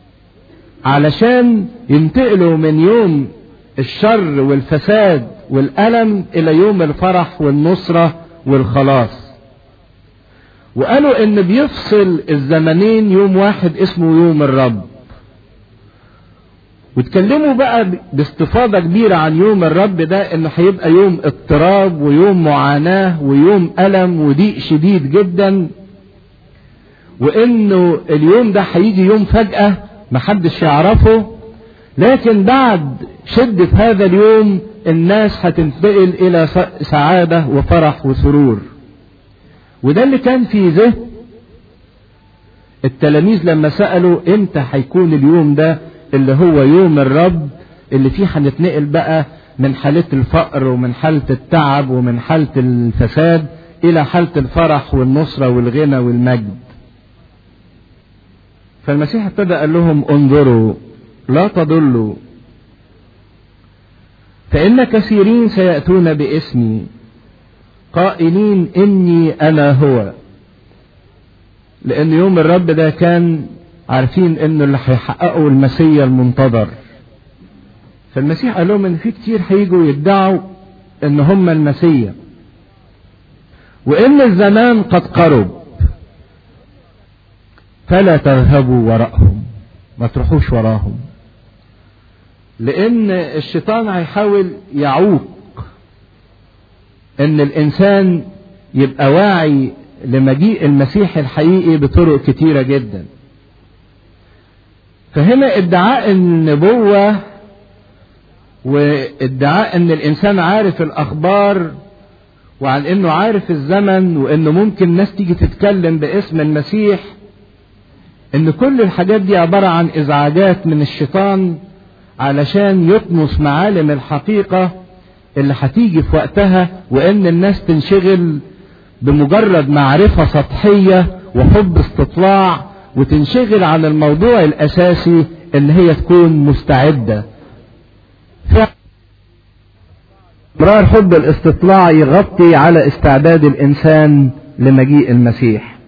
علشان ينتقلوا من يوم الشر والفساد والألم إلى يوم الفرح والنصرة والخلاص. وقالوا إن بيفصل الزمنين يوم واحد اسمه يوم الرب. واتكلموا بقى باستفاضة كبيرة عن يوم الرب ده، انه هيبقى يوم اضطراب ويوم معاناة ويوم ألم وضيق شديد جدا، وانه اليوم ده هيجي يوم فجأة محدش يعرفه، لكن بعد شدة هذا اليوم الناس هتنتقل الى سعادة وفرح وسرور. وده اللي كان في ذهن التلاميذ لما سألوا امتى هيكون اليوم ده اللي هو يوم الرب، اللي فيه هنتنقل بقى من حالة الفقر ومن حالة التعب ومن حالة الفساد الى حالة الفرح والنصرة والغنى والمجد. فالمسيح ابتدى قال لهم انظروا لا تضلوا، فإن كثيرين سيأتون باسمي قائلين إني أنا هو. لأن يوم الرب ده كان عارفين إنه اللي هيحققوا المسيا المنتظر. فالمسيح قال لهم إن في كتير هيجوا يدعوا إن هم المسيا، وإن الزمان قد قرب، فلا تذهبوا وراءهم، ما تروحوش وراهم. لأن الشيطان هيحاول يعوق إن الإنسان يبقى واعي لمجيء المسيح الحقيقي بطرق كتيرة جدا. فهنا ادعاء النبوة وادعاء ان الانسان عارف الاخبار وعن انه عارف الزمن وانه ممكن ناس تيجي تتكلم باسم المسيح، ان كل الحاجات دي عبارة عن ازعاجات من الشيطان علشان يطمس معالم الحقيقة اللي هتيجي في وقتها، وان الناس تنشغل بمجرد معرفة سطحية وحب استطلاع، وتنشغل عن الموضوع الاساسي ان هي تكون مستعدة. امرار حب الاستطلاع يغطي على استعداد الانسان لمجيء المسيح.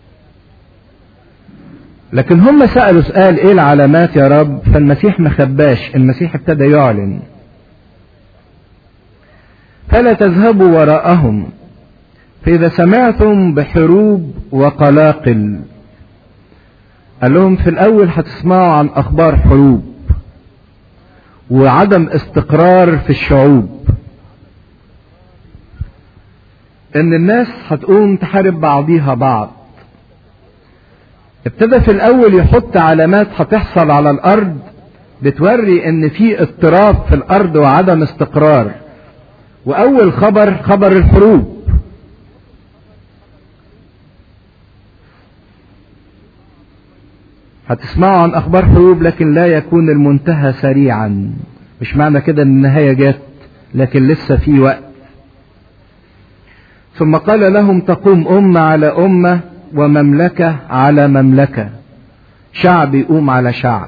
لكن هم سألوا سؤال ايه العلامات يا رب؟ فالمسيح ما خباش، المسيح ابتدى يعلن. فلا تذهبوا وراءهم، فإذا سمعتم بحروب وقلاقل. قال لهم في الأول هتسمعوا عن أخبار حروب وعدم استقرار في الشعوب، إن الناس هتقوم تحارب بعضيها بعض. ابتدى في الأول يحط علامات هتحصل على الأرض بتوري إن في اضطراب في الأرض وعدم استقرار. وأول خبر خبر الحروب. هتسمعوا عن أخبار حروب، لكن لا يكون المنتهى سريعا. مش معنى كده إن النهاية جت، لكن لسه في وقت. ثم قال لهم تقوم أمة على أمة ومملكة على مملكة، شعب يقوم على شعب.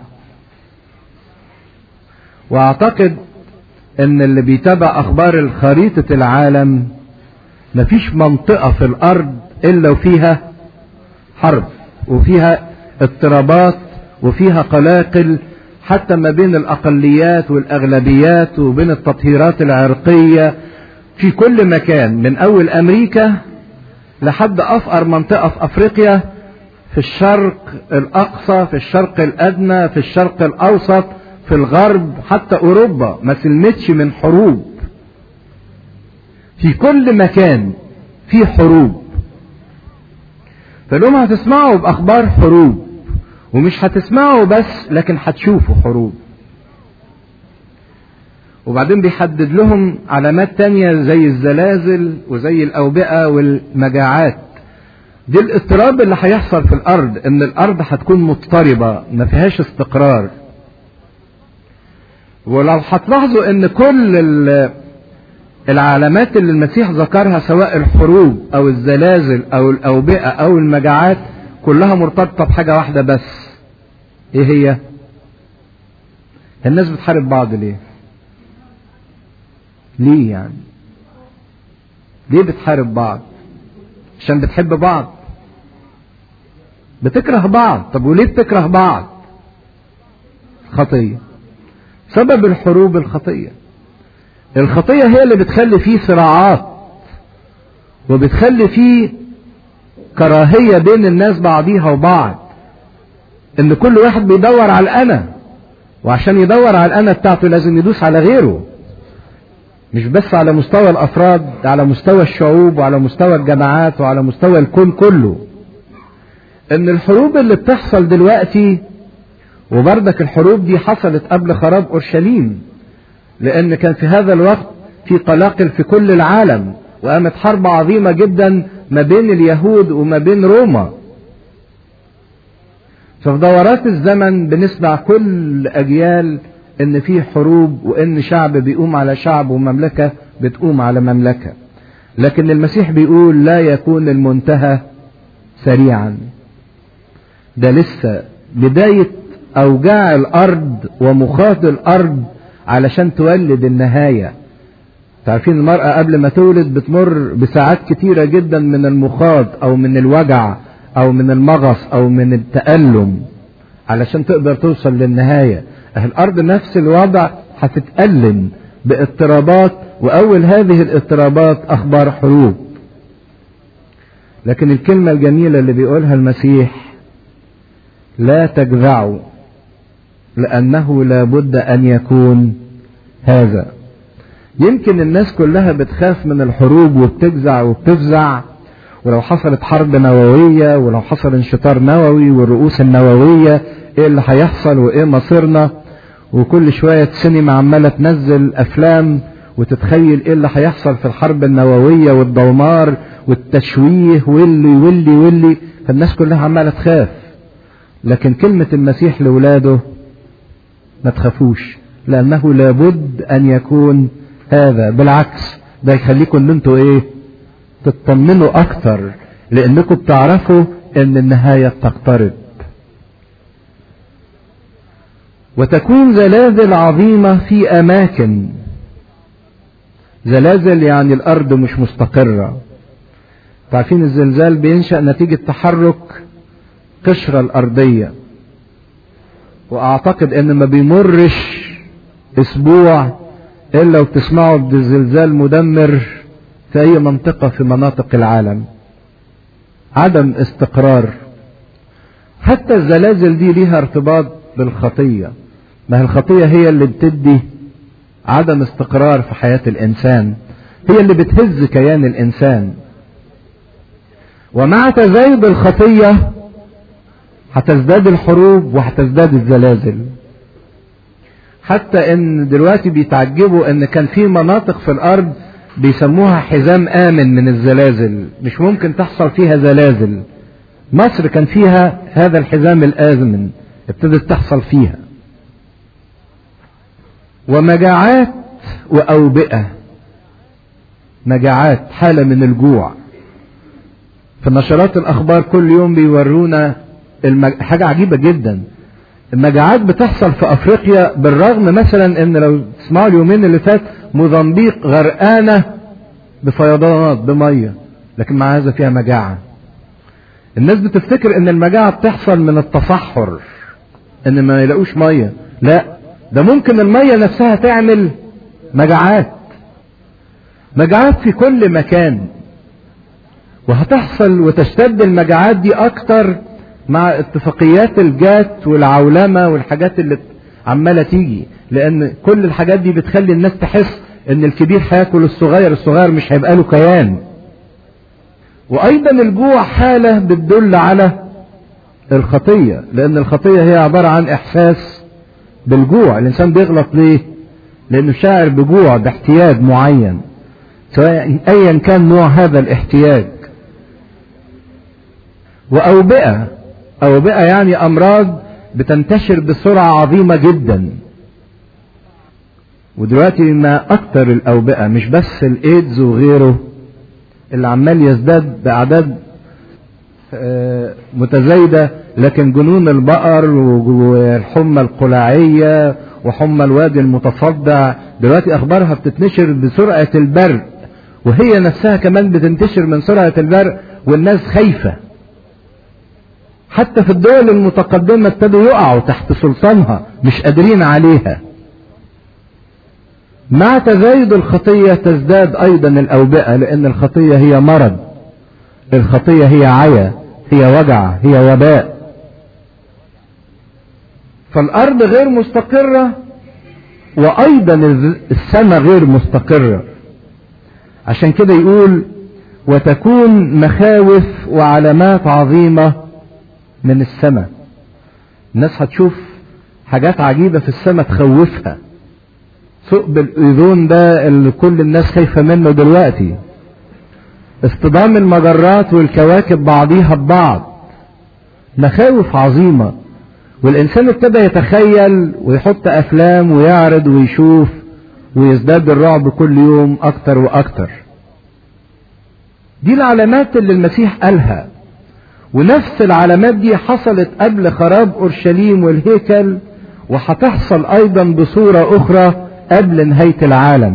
واعتقد ان اللي بيتابع اخبار الخريطة العالم مفيش منطقة في الارض الا وفيها حرب وفيها اضطرابات وفيها قلاقل، حتى ما بين الاقليات والاغلبيات وبين التطهيرات العرقية في كل مكان، من اول امريكا لحد افقر منطقة في افريقيا، في الشرق الاقصى، في الشرق الادنى، في الشرق الاوسط، في الغرب، حتى اوروبا ما سلمتش من حروب. في كل مكان في حروب. فلهم هتسمعوا باخبار حروب، ومش هتسمعوا بس لكن هتشوفوا حروب. وبعدين بيحدد لهم علامات تانية زي الزلازل وزي الاوبئة والمجاعات. دي الاضطراب اللي هيحصل في الارض، ان الارض هتكون مضطربة ما فيهاش استقرار. ولو هتلاحظوا ان كل العلامات اللي المسيح ذكرها سواء الحروب او الزلازل او الاوبئة او المجاعات كلها مرتبطة بحاجة واحدة بس. ايه هي؟ الناس بتحارب بعض ليه؟ ليه يعني؟ ليه بتحارب بعض؟ عشان بتحب بعض؟ بتكره بعض. طب وليه بتكره بعض؟ خطية. سبب الحروب الخطية. الخطية هي اللي بتخلي فيه صراعات وبتخلي فيه كراهية بين الناس بعضيها وبعض، ان كل واحد بيدور على الانا، وعشان يدور على الأنا بتاعته لازم يدوس على غيره، مش بس على مستوى الأفراد، على مستوى الشعوب وعلى مستوى الجماعات وعلى مستوى الكون كله. ان الحروب اللي بتحصل دلوقتي، وبردك الحروب دي حصلت قبل خراب أورشليم، لأن كان في هذا الوقت في قلاقل في كل العالم، وقامت حرب عظيمة جدا ما بين اليهود وما بين روما. ففي دورات الزمن بنسمع كل أجيال ان في حروب، وان شعب بيقوم على شعب ومملكة بتقوم على مملكة. لكن المسيح بيقول لا يكون المنتهى سريعا، ده لسه بداية اوجاع الارض ومخاض الارض علشان تولد النهاية. تعرفين المرأة قبل ما تولد بتمر بساعات كتيرة جدا من المخاض او من الوجع او من المغص او من التألم علشان تقدر توصل للنهاية. الارض نفس الوضع، هتتألم باضطرابات، واول هذه الاضطرابات اخبار حروب. لكن الكلمة الجميلة اللي بيقولها المسيح لا تجزعوا لانه لابد ان يكون هذا. يمكن الناس كلها بتخاف من الحروب وبتجزع وبتفزع، ولو حصلت حرب نووية ولو حصل انشطار نووي والرؤوس النووية ايه اللي هيحصل وايه مصيرنا، وكل شوية سينما عمالة تنزل افلام وتتخيل ايه اللي هيحصل في الحرب النووية والدمار والتشويه واللي واللي واللي، فالناس كلها عمالة تخاف. لكن كلمة المسيح لولاده ما تخافوش، لانه لابد ان يكون هذا. بالعكس ده يخليكم ان انتوا ايه تطمنوا اكتر، لانكم بتعرفوا ان النهاية بتقترب. وتكون زلازل عظيمة في اماكن. زلازل يعني الارض مش مستقرة. تعرفين الزلزال بينشأ نتيجة تحرك قشرة الارضية، واعتقد ان ما بيمرش اسبوع الا وتسمعوا بزلزال مدمر في اي منطقة في مناطق العالم. عدم استقرار. حتى الزلازل دي ليها ارتباط بالخطية، ما هي الخطية هي اللي بتدي عدم استقرار في حياة الانسان، هي اللي بتهز كيان الانسان. ومع تزايد الخطية هتزداد الحروب وهتزداد الزلازل. حتى ان دلوقتي بيتعجبوا ان كان في مناطق في الارض بيسموها حزام امن من الزلازل، مش ممكن تحصل فيها زلازل. مصر كان فيها هذا الحزام الآمن، ابتدت تحصل فيها. ومجاعات وأوبئة. مجاعات، حالة من الجوع. في نشرات الأخبار كل يوم بيورونا المج... حاجة عجيبة جدا. المجاعات بتحصل في أفريقيا، بالرغم مثلا ان لو تسمعوا اليومين اللي فات موزمبيق غرقانة بفيضانات بمية، لكن مع هذا فيها مجاعة. الناس بتفتكر ان المجاعة بتحصل من التصحر، ان ما يلاقوش مية. لا، ده ممكن المية نفسها تعمل مجاعات. مجاعات في كل مكان، وهتحصل وتشتد المجاعات دي اكتر مع اتفاقيات الجات والعولمة والحاجات اللي عمالة تيجي، لان كل الحاجات دي بتخلي الناس تحس ان الكبير هياكل الصغير، الصغير مش هيبقى له كيان. وايضا الجوع حالة بتدل على الخطية، لان الخطية هي عبارة عن احساس بالجوع. الانسان بيغلط ليه؟ لانه شاعر بجوع، باحتياج معين، سواء ايا كان نوع هذا الاحتياج. واوبئة. اوبئة يعني امراض بتنتشر بسرعة عظيمة جدا. ودلوقتي ما اكتر الاوبئة، مش بس الايدز وغيره اللي عمال يزداد باعداد متزايدة، لكن جنون البقر والحمى القلاعية وحمى الوادي المتصدع دلوقتي اخبارها بتتنشر بسرعة البرق، وهي نفسها كمان بتنتشر من سرعة البرق، والناس خايفة. حتى في الدول المتقدمة ابتدوا يقعوا تحت سلطانها، مش قادرين عليها. مع تزايد الخطية تزداد ايضا الاوبئة، لان الخطية هي مرض، الخطية هي عيا، هي وجع، هي وباء. فالارض غير مستقرة وايضا السماء غير مستقرة. عشان كده يقول وتكون مخاوف وعلامات عظيمة من السماء. الناس هتشوف حاجات عجيبة في السماء تخوفها. ثقب الاوزون ده اللي كل الناس خايفة منه دلوقتي، اصطدام المجرات والكواكب بعضيها ببعض، مخاوف عظيمة. والإنسان ابتدى يتخيل ويحط أفلام ويعرض ويشوف ويزداد الرعب كل يوم أكتر وأكتر. دي العلامات اللي المسيح قالها، ونفس العلامات دي حصلت قبل خراب أورشليم والهيكل، وهتحصل أيضا بصورة أخرى قبل نهاية العالم.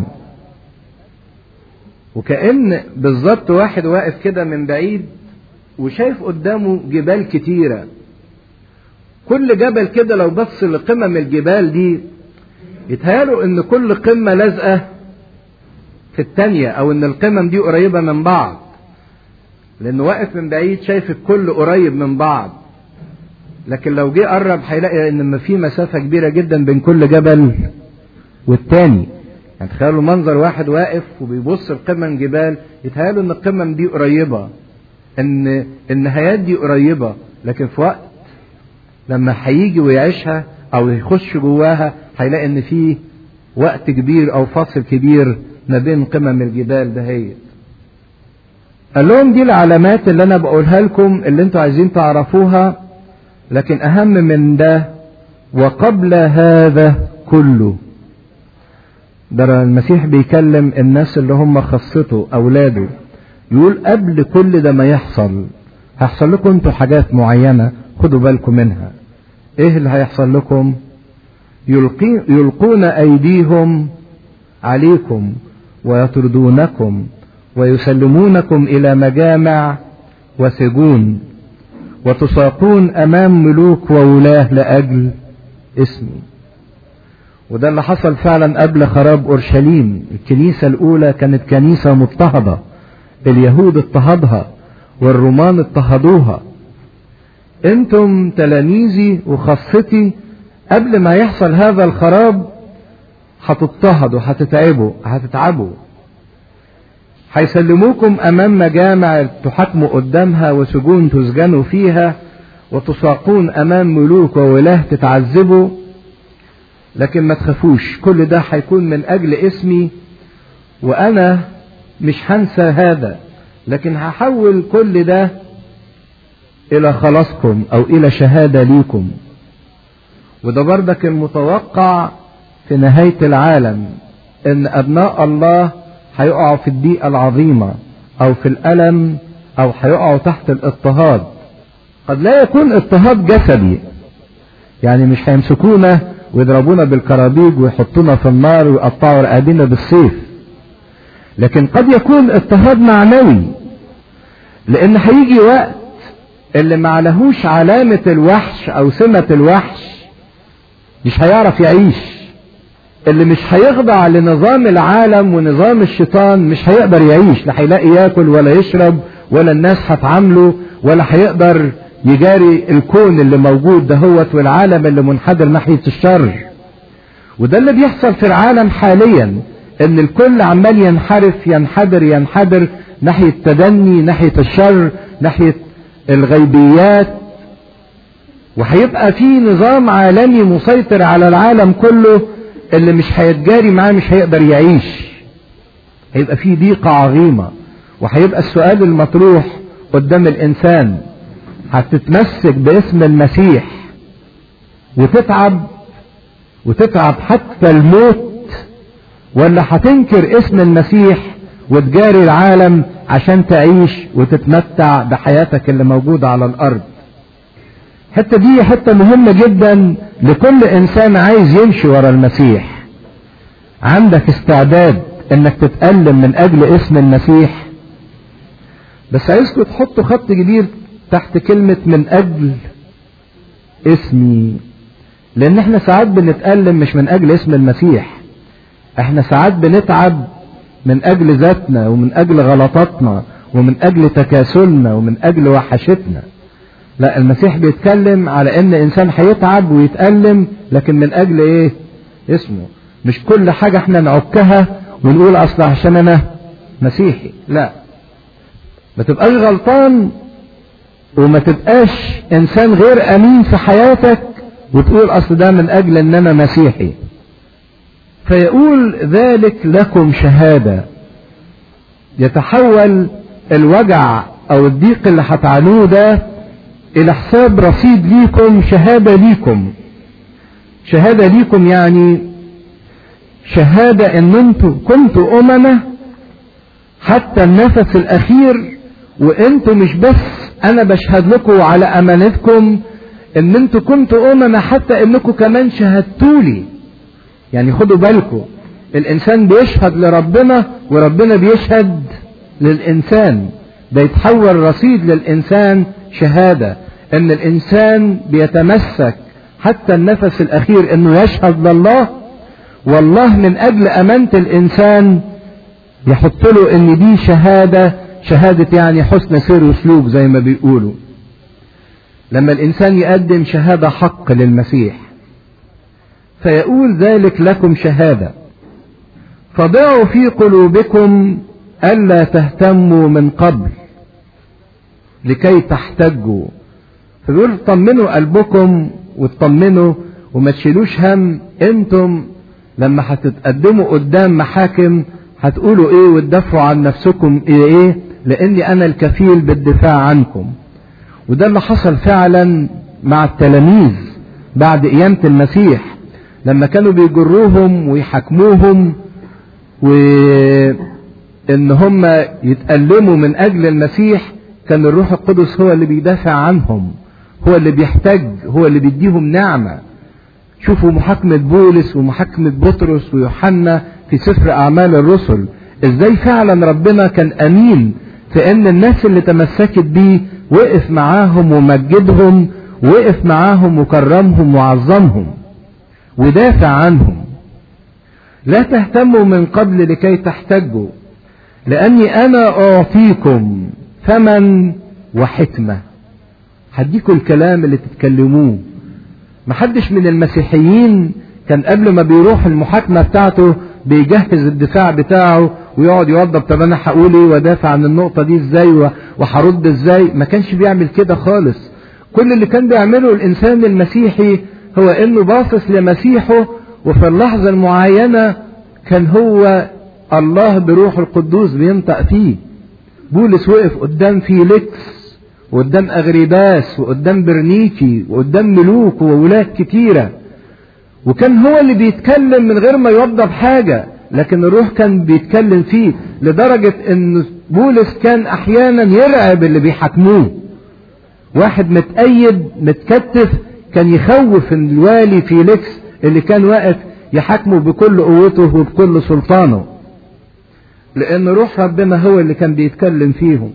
وكأن بالظبط واحد واقف كده من بعيد وشايف قدامه جبال كتيرة، كل جبل كده لو بص لقمم الجبال دي يتهيأله ان كل قمة لازقة في التانية، او ان القمم دي قريبة من بعض، لانه واقف من بعيد شايف الكل قريب من بعض. لكن لو جه قرب هيلاقي ان في مسافة كبيرة جدا بين كل جبل والتاني. يعني تخيلوا منظر واحد واقف وبيبص لقمم جبال، يتهيأله ان القمم دي قريبة، ان النهايات دي قريبة، لكن في وقت لما هيجي ويعيشها او يخش جواها هيلاقي ان في وقت كبير او فاصل كبير ما بين قمم الجبال دهيت. قال لهم دي العلامات اللي انا بقولها لكم اللي انتوا عايزين تعرفوها، لكن اهم من ده وقبل هذا كله. ده المسيح بيكلم الناس اللي هم خاصته اولاده، يقول قبل كل ده ما يحصل هيحصل لكم انتوا حاجات معينة خدوا بالكم منها. ايه اللي هيحصل لكم؟ يلقي يلقون ايديهم عليكم ويطردونكم ويسلمونكم الى مجامع وسجون وتساقون امام ملوك وولاه لاجل اسمي. وده اللي حصل فعلا قبل خراب اورشليم. الكنيسة الاولى كانت كنيسة مضطهدة، اليهود اضطهدها والرومان اضطهدوها. انتم تلاميذي وخاصتي قبل ما يحصل هذا الخراب هتضطهدوا، هتتعبوا هتتعبوا هيسلموكم امام مجامع تحاكموا قدامها وسجون تسجنوا فيها وتساقون امام ملوك وولاه تتعذبوا. لكن ما تخافوش، كل ده هيكون من اجل اسمي، وانا مش هنسى هذا، لكن هحول كل ده الى خلاصكم او الى شهادة ليكم. وده بردك المتوقع في نهاية العالم، ان ابناء الله هيقعوا في الضيقة العظيمة او في الالم او هيقعوا تحت الاضطهاد. قد لا يكون اضطهاد جسدي، يعني مش هيمسكونا ويضربونا بالكرابيج ويحطونا في النار ويقطعوا رقابينا بالسيف، لكن قد يكون اضطهاد معنوي، لان هيجي وقت اللي معلهوش علامة الوحش او سمة الوحش مش هيعرف يعيش. اللي مش هيخضع لنظام العالم ونظام الشيطان مش هيقدر يعيش، لا هيلاقي ياكل ولا يشرب ولا الناس هتعامله ولا هيقدر يجاري الكون اللي موجود دهوت والعالم اللي منحدر ناحية الشر. وده اللي بيحصل في العالم حاليا، ان الكل عمال ينحرف ينحدر ينحدر ناحية تدني، ناحية الشر، ناحية الغيبيات. وهيبقى في نظام عالمي مسيطر على العالم كله، اللي مش هيتجاري معاه مش هيقدر يعيش. هيبقى في ضيقة عظيمة، وهيبقى السؤال المطروح قدام الانسان، هتتمسك باسم المسيح وتتعب وتتعب حتى الموت، ولا هتنكر اسم المسيح وتجاري العالم عشان تعيش وتتمتع بحياتك اللي موجودة على الارض؟ حتى دي حتى مهمة جدا لكل انسان عايز يمشي ورا المسيح. عندك استعداد انك تتألم من اجل اسم المسيح؟ بس عايزكم تحطوا خط كبير تحت كلمة من اجل اسمي، لان احنا ساعات بنتألم مش من اجل اسم المسيح، احنا ساعات بنتعب من اجل ذاتنا ومن اجل غلطاتنا ومن اجل تكاسلنا ومن اجل وحشتنا. لا، المسيح بيتكلم على ان انسان هيتعب ويتألم، لكن من اجل ايه؟ اسمه. مش كل حاجة احنا نعكها ونقول اصلا عشان انا مسيحي. لا، ما تبقاش غلطان وما تبقاش انسان غير امين في حياتك وتقول اصل ده من اجل ان انا مسيحي. فيقول ذلك لكم شهادة. يتحول الوجع او الضيق اللي هتعانوه ده الى حساب رصيد ليكم، شهادة ليكم. شهادة ليكم يعني شهادة ان انتم كنتوا امنة حتى النفس الاخير، وانتوا مش بس انا بشهد لكم على امانتكم، ان انتوا كنتوا امنة حتى انكم كمان شهدتولي. يعني خدوا بالكم، الانسان بيشهد لربنا وربنا بيشهد للانسان. ده يتحول رصيد للانسان شهادة، ان الانسان بيتمسك حتى النفس الاخير انه يشهد لله، والله من اجل امانة الانسان يحط له ان دي شهادة. شهادة يعني حسن سير وسلوك زي ما بيقولوا. لما الانسان يقدم شهادة حق للمسيح فيقول ذلك لكم شهادة. فضعوا في قلوبكم ألا تهتموا من قبل لكي تحتجوا. فبيقول طمنوا قلبكم وتطمنوا وما تشيلوش هم. انتم لما هتتقدموا قدام محاكم هتقولوا ايه وتدافعوا عن نفسكم ايه ايه، لاني انا الكفيل بالدفاع عنكم. وده اللي حصل فعلا مع التلاميذ بعد قيامة المسيح، لما كانوا بيجروهم ويحاكموهم وان هم يتألموا من اجل المسيح، كان الروح القدس هو اللي بيدافع عنهم، هو اللي بيحتج، هو اللي بيديهم نعمة. شوفوا محاكمة بولس ومحاكمة بطرس ويوحنا في سفر اعمال الرسل، ازاي فعلا ربنا كان امين في ان الناس اللي تمسكت بيه وقف معاهم ومجدهم، وقف معاهم وكرمهم وعظمهم ودافع عنهم. لا تهتموا من قبل لكي تحتجوا، لاني انا اعطيكم ثمن وحكمة. هديكم الكلام اللي تتكلموه. محدش من المسيحيين كان قبل ما بيروح المحاكمة بتاعته بيجهز الدفاع بتاعه ويقعد يوضب طب انا هقول ايه ودافع عن النقطة دي ازاي وهرد ازاي. ما كانش بيعمل كده خالص. كل اللي كان بيعمله الانسان المسيحي هو انه باصص لمسيحه، وفي اللحظة المعينة كان هو الله بروح القدوس بينطق فيه. بولس وقف قدام فيليكس وقدام اغريباس وقدام برنيكي وقدام ملوك وولاة كتيرة، وكان هو اللي بيتكلم من غير ما يوضب حاجة، لكن الروح كان بيتكلم فيه، لدرجة ان بولس كان احيانا يرعب اللي بيحاكموه. واحد متأيد متكتف كان يخوف الوالي فيليكس اللي كان واقف يحاكمه بكل قوته وبكل سلطانه، لان روح ربنا هو اللي كان بيتكلم فيهم.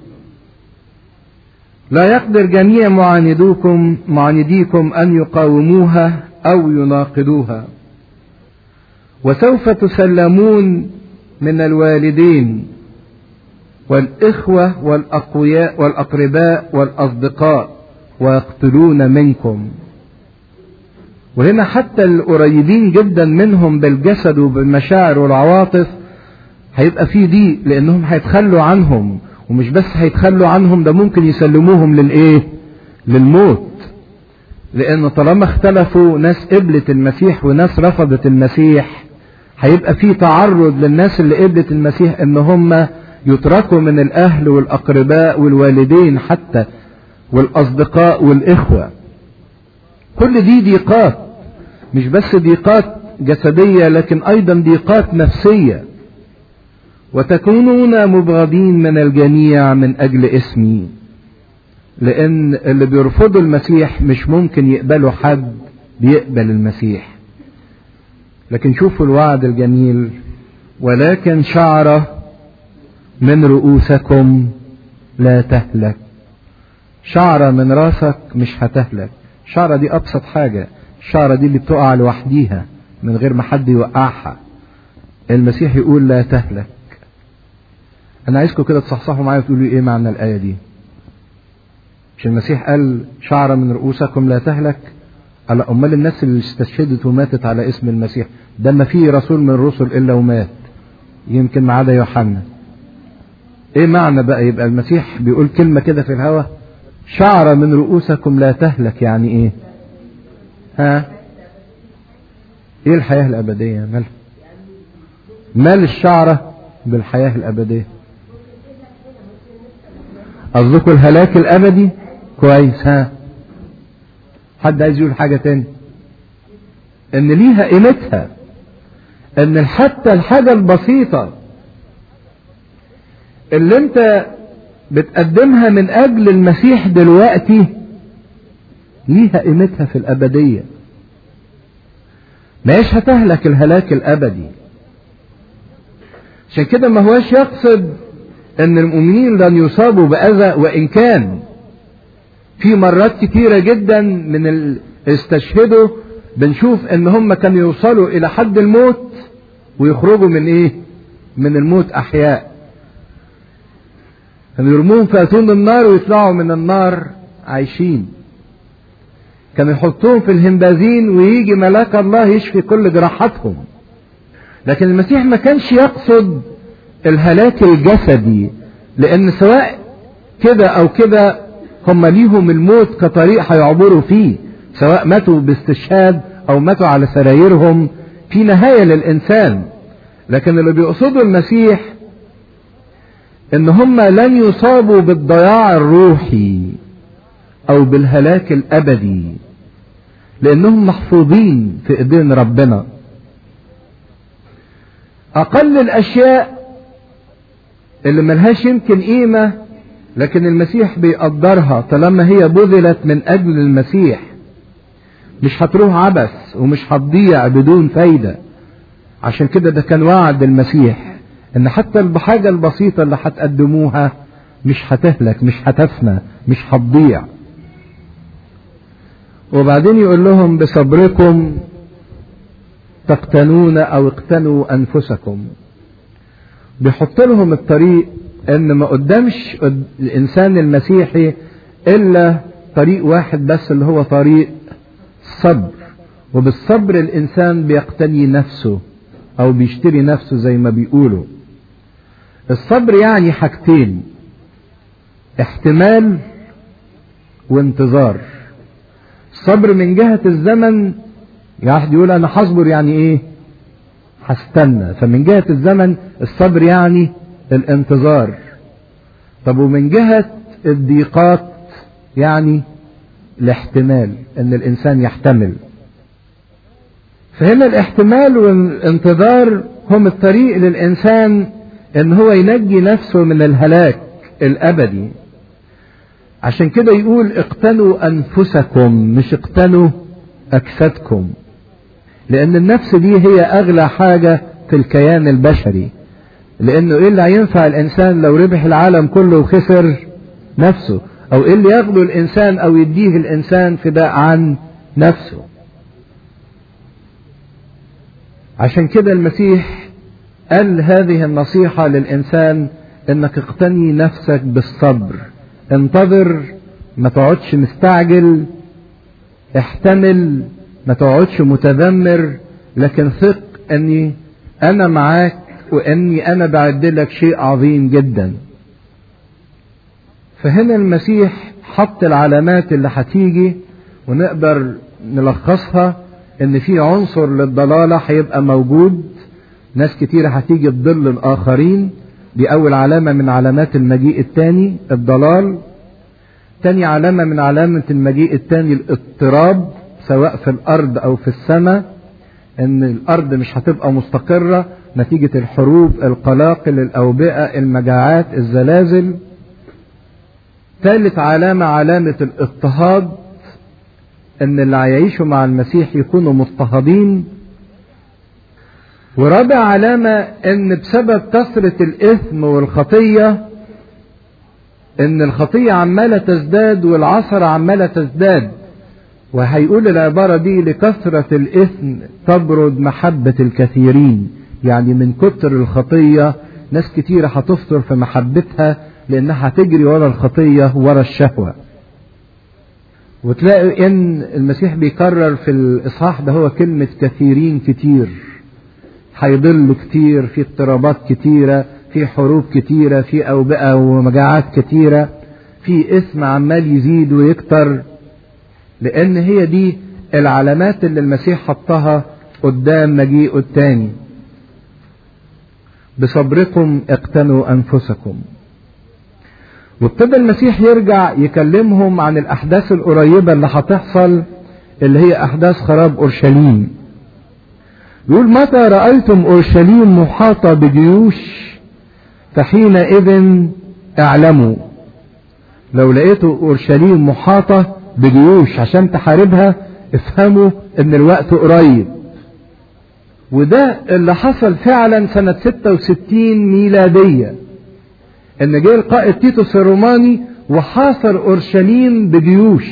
لا يقدر جميع معاندوكم معانديكم ان يقاوموها او يناقضوها، وسوف تسلمون من الوالدين والاخوة والاقوياء والاقرباء والاصدقاء ويقتلون منكم. وهنا حتى القريبين جدا منهم بالجسد وبالمشاعر والعواطف هيبقى فيه ضيق، لانهم هيتخلوا عنهم، ومش بس هيتخلوا عنهم، ده ممكن يسلموهم للايه؟ للموت. لان طالما اختلفوا، ناس قبلت المسيح وناس رفضت المسيح، هيبقى فيه تعرض للناس اللي قبلت المسيح ان هم يتركوا من الاهل والاقرباء والوالدين حتى والاصدقاء والاخوة. كل دي ضيقات، مش بس ضيقات جسدية لكن ايضا ضيقات نفسية. وتكونون مبغضين من الجميع من اجل اسمي، لان اللي بيرفضوا المسيح مش ممكن يقبلوا حد بيقبل المسيح. لكن شوفوا الوعد الجميل، ولكن شعرة من رؤوسكم لا تهلك. شعرة من راسك مش هتهلك. شعرة دي ابسط حاجة، الشعرة دي اللي بتقع لوحديها من غير ما حد يوقعها. المسيح يقول لا تهلك. انا عايزكم كده تصحصحوا معايا وتقولوا ايه معنى الايه دي. مش المسيح قال شعرة من رؤوسكم لا تهلك؟ على أمال الناس اللي استشهدت وماتت على اسم المسيح ده ما فيه رسول من الرسل إلا ومات، يمكن ما عدا يوحنا. ايه معنى بقى يبقى المسيح بيقول كلمة كده في الهوى شعرة من رؤوسكم لا تهلك؟ يعني ايه؟ ها؟ ايه الحياة الأبدية؟ مال مال الشعرة بالحياة الأبدية؟ قصدكم الهلاك الأبدي؟ كويس. ها؟ حد عايز يقول حاجة تاني؟ ان ليها قيمتها، ان حتى الحاجة البسيطة اللي انت بتقدمها من اجل المسيح دلوقتي ليها قيمتها في الابدية، ماش هتهلك الهلاك الابدي. عشان كده ما هواش يقصد ان المؤمنين لن يصابوا باذى، وان كان في مرات كتيرة جدا من الاستشهدوا بنشوف ان هم كانوا يوصلوا الى حد الموت ويخرجوا من ايه؟ من الموت احياء. كانوا يرموهم في اتون النار ويطلعوا من النار عايشين. كانوا يحطوهم في الهمبازين ويجي ملاك الله يشفي كل جراحاتهم. لكن المسيح ما كانش يقصد الهلاك الجسدي، لان سواء كده او كده هم ليهم الموت كطريق هيعبروا فيه، سواء ماتوا باستشهاد او ماتوا على سرايرهم، في نهاية للانسان. لكن اللي بيقصده المسيح ان هم لن يصابوا بالضياع الروحي او بالهلاك الابدي، لانهم محفوظين في ايدين ربنا. اقل الاشياء اللي ملهاش يمكن قيمة لكن المسيح بيقدرها طالما هي بذلت من اجل المسيح، مش هتروح عبث ومش هتضيع بدون فايدة. عشان كده ده كان وعد المسيح ان حتى الحاجة البسيطة اللي هتقدموها مش هتهلك، مش هتفنى، مش هتضيع. وبعدين يقول لهم بصبركم تقتنون او اقتنوا انفسكم. بيحط لهم الطريق ان ما قدامش الانسان المسيحي الا طريق واحد بس، اللي هو طريق الصبر. وبالصبر الانسان بيقتني نفسه او بيشتري نفسه زي ما بيقولوا. الصبر يعني حاجتين، احتمال وانتظار. الصبر من جهة الزمن، يعني يقول انا هصبر يعني ايه؟ هستنى. فمن جهة الزمن الصبر يعني الانتظار. طب ومن جهة الضيقات يعني الاحتمال، ان الانسان يحتمل. فهنا الاحتمال والانتظار هم الطريق للانسان ان هو ينجي نفسه من الهلاك الابدي. عشان كده يقول اقتنوا انفسكم، مش اقتنوا اجسادكم، لان النفس دي هي اغلى حاجة في الكيان البشري. لانه ايه اللي هينفع الانسان لو ربح العالم كله وخسر نفسه؟ او ايه اللي ياخده الانسان او يديه الانسان فداء عن نفسه؟ عشان كده المسيح قال هذه النصيحة للإنسان، انك اقتني نفسك بالصبر. انتظر، ما تقعدش مستعجل. احتمل، ما تقعدش متذمر، لكن ثق اني انا معاك واني انا بعد لك شيء عظيم جدا. فهنا المسيح حط العلامات اللي هتيجي، ونقدر نلخصها ان في عنصر للضلالة هيبقى موجود. ناس كتيرة هتيجي تضل الاخرين، دي اول علامة من علامات المجيء الثاني، الضلال. تاني علامة من علامة المجيء الثاني الاضطراب، سواء في الارض او في السماء، ان الارض مش هتبقى مستقرة نتيجة الحروب، القلاقل، الاوبئة، المجاعات، الزلازل. ثالث علامة علامة الاضطهاد، ان اللي هيعيشوا مع المسيح يكونوا مضطهدين. ورابع علامة ان بسبب كثرة الاثم والخطية، ان الخطية عمالة تزداد والعثرة عمالة تزداد. وهيقول العبارة دي لكثرة الاثم تبرد محبة الكثيرين، يعني من كتر الخطية ناس كتيرة هتفطر في محبتها، لانها هتجري ورا الخطية ورا الشهوة. وتلاقي ان المسيح بيكرر في الاصحاح ده هو كلمة كثيرين كتير، هيضل كتير، في اضطرابات كتيرة، في حروب كتيرة، في اوبئة ومجاعات كتيرة، في اسم عمال يزيد ويكتر، لان هي دي العلامات اللي المسيح حطها قدام مجيئه التاني. بصبركم اقتنوا انفسكم. وابتدى المسيح يرجع يكلمهم عن الاحداث القريبة اللي هتحصل، اللي هي احداث خراب اورشليم. يقول متى رأيتم اورشليم محاطة بجيوش فحينئذ اعلموا. لو لقيتوا اورشليم محاطة بجيوش عشان تحاربها، افهموا ان الوقت قريب. وده اللي حصل فعلا سنة ستة وستين ميلادية، ان جه القائد تيتوس الروماني وحاصر اورشليم بجيوش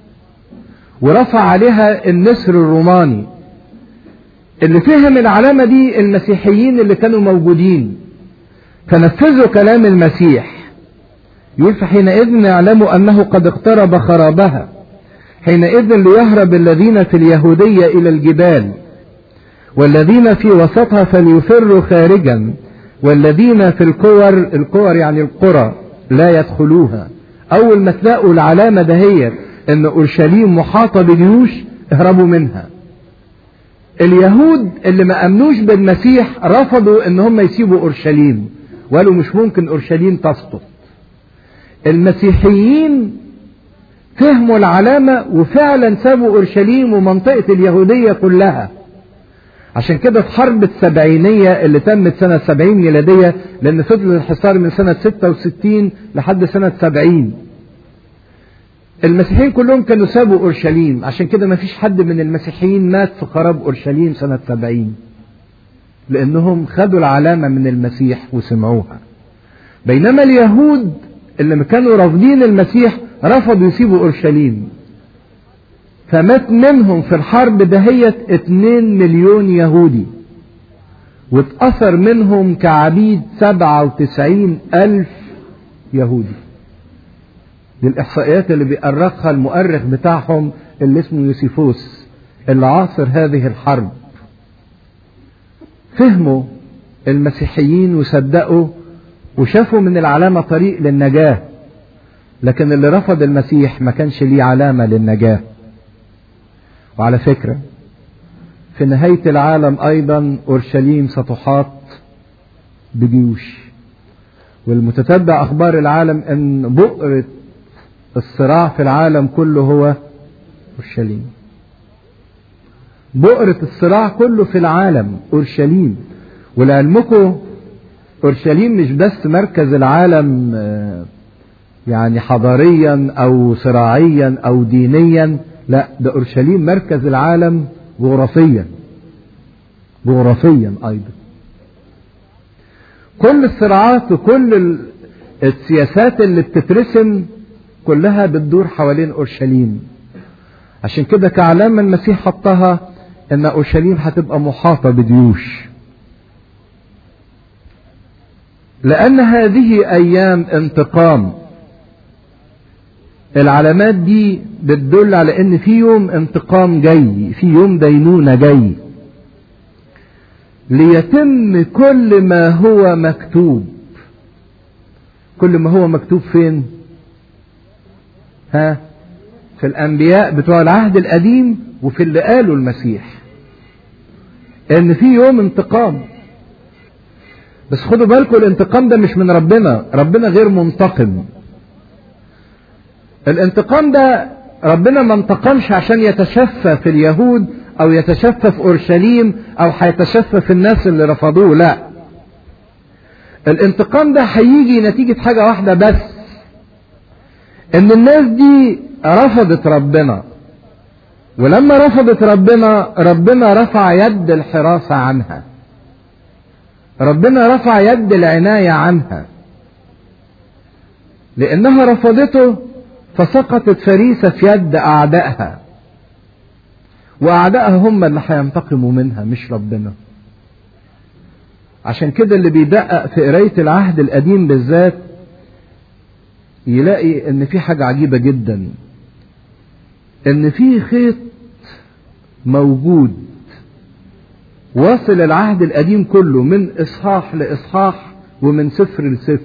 ورفع عليها النسر الروماني. اللي فهم العلامة دي المسيحيين اللي كانوا موجودين، فنفذوا كلام المسيح. يقول فحينئذ يعلموا انه قد اقترب خرابها، حينئذ ليهرب الذين في اليهودية الى الجبال، والذين في وسطها فليفروا خارجا، والذين في الكور، الكور يعني القرى، لا يدخلوها. اول ما تلاقوا العلامة دهيت ان اورشليم محاطة بجيوش، اهربوا منها. اليهود اللي ما امنوش بالمسيح رفضوا ان هم يسيبوا اورشليم، وقالوا مش ممكن اورشليم تسقط. المسيحيين فهموا العلامة وفعلا سابوا اورشليم ومنطقة اليهودية كلها. عشان كده في حرب السبعينية اللي تمت سنة سبعين ميلادية، لان فضل الحصار من سنة ستة وستين لحد سنة سبعين، المسيحيين كلهم كانوا سابوا اورشليم. عشان كده ما فيش حد من المسيحيين مات في خراب اورشليم سنة سبعين، لانهم خدوا العلامة من المسيح وسمعوها. بينما اليهود اللي كانوا رافضين المسيح رفضوا يسيبوا اورشليم، فمات منهم في الحرب دهيت اتنين مليون يهودي، واتأثر منهم كعبيد سبعة وتسعين الف يهودي. دي الاحصائيات اللي بيأرخها المؤرخ بتاعهم اللي اسمه يوسيفوس، اللي عاصر هذه الحرب. فهموا المسيحيين وصدقوا وشافوا من العلامة طريق للنجاة، لكن اللي رفض المسيح ما كانش ليه علامة للنجاة. وعلى فكرة في نهاية العالم ايضا اورشليم ستحاط بجيوش. والمتتبع اخبار العالم ان بؤرة الصراع في العالم كله هو اورشليم. بؤرة الصراع كله في العالم اورشليم. ولعلمكم اورشليم مش بس مركز العالم يعني حضاريا او صراعيا او دينيا، لا، ده اورشليم مركز العالم جغرافيا، جغرافيا ايضا. كل الصراعات وكل السياسات اللي بتترسم كلها بتدور حوالين اورشليم. عشان كده كعلامة المسيح حطها ان اورشليم هتبقى محاطة بجيوش، لان هذه ايام انتقام. العلامات دي بتدل على ان في يوم انتقام جاي، في يوم دينونة جاي، ليتم كل ما هو مكتوب. كل ما هو مكتوب فين؟ ها؟ في الانبياء بتوع العهد القديم وفي اللي قاله المسيح، ان في يوم انتقام. بس خدوا بالكم الانتقام ده مش من ربنا، ربنا غير منتقم. الانتقام ده ربنا ما انتقمش عشان يتشفى في اليهود او يتشفى في اورشليم او هيتشفى في الناس اللي رفضوه، لا. الانتقام ده هيجي نتيجة حاجة واحدة بس، ان الناس دي رفضت ربنا. ولما رفضت ربنا، ربنا رفع يد الحراسة عنها، ربنا رفع يد العناية عنها، لانها رفضته فسقطت فريسة في يد اعدائها، واعدائها هم اللي هينتقموا منها مش ربنا. عشان كده اللي بيدقق في قراية العهد القديم بالذات يلاقي ان في حاجة عجيبة جدا، ان في خيط موجود واصل العهد القديم كله من اصحاح لاصحاح ومن سفر لسفر.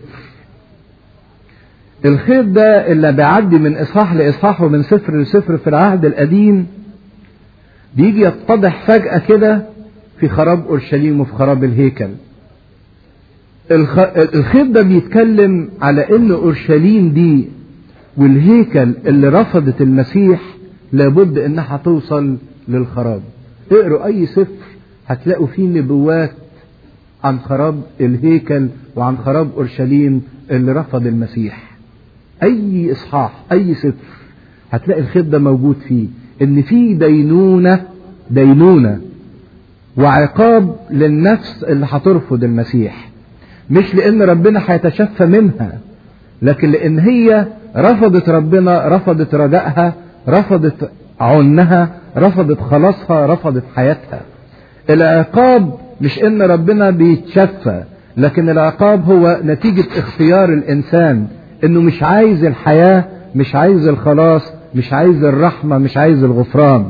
الخيط ده اللي بيعدي من اصحاح لاصحاح ومن سفر لسفر في العهد القديم بيجي يتضح فجأة كده في خراب اورشليم وفي خراب الهيكل. الخ... الخيط ده بيتكلم على ان اورشليم دي والهيكل اللي رفضت المسيح لابد انها توصل للخراب. اقروا اي سفر هتلاقوا فيه نبوات عن خراب الهيكل وعن خراب اورشليم اللي رفض المسيح. اي اصحاح اي سفر هتلاقي الخيط ده موجود فيه، ان في دينونة دينونة وعقاب للنفس اللي هترفض المسيح، مش لان ربنا هيتشفى منها، لكن لان هي رفضت ربنا، رفضت رجائها، رفضت عنها، رفضت خلاصها، رفضت حياتها. العقاب مش ان ربنا بيتشفى، لكن العقاب هو نتيجة اختيار الانسان انه مش عايز الحياة، مش عايز الخلاص، مش عايز الرحمة، مش عايز الغفران.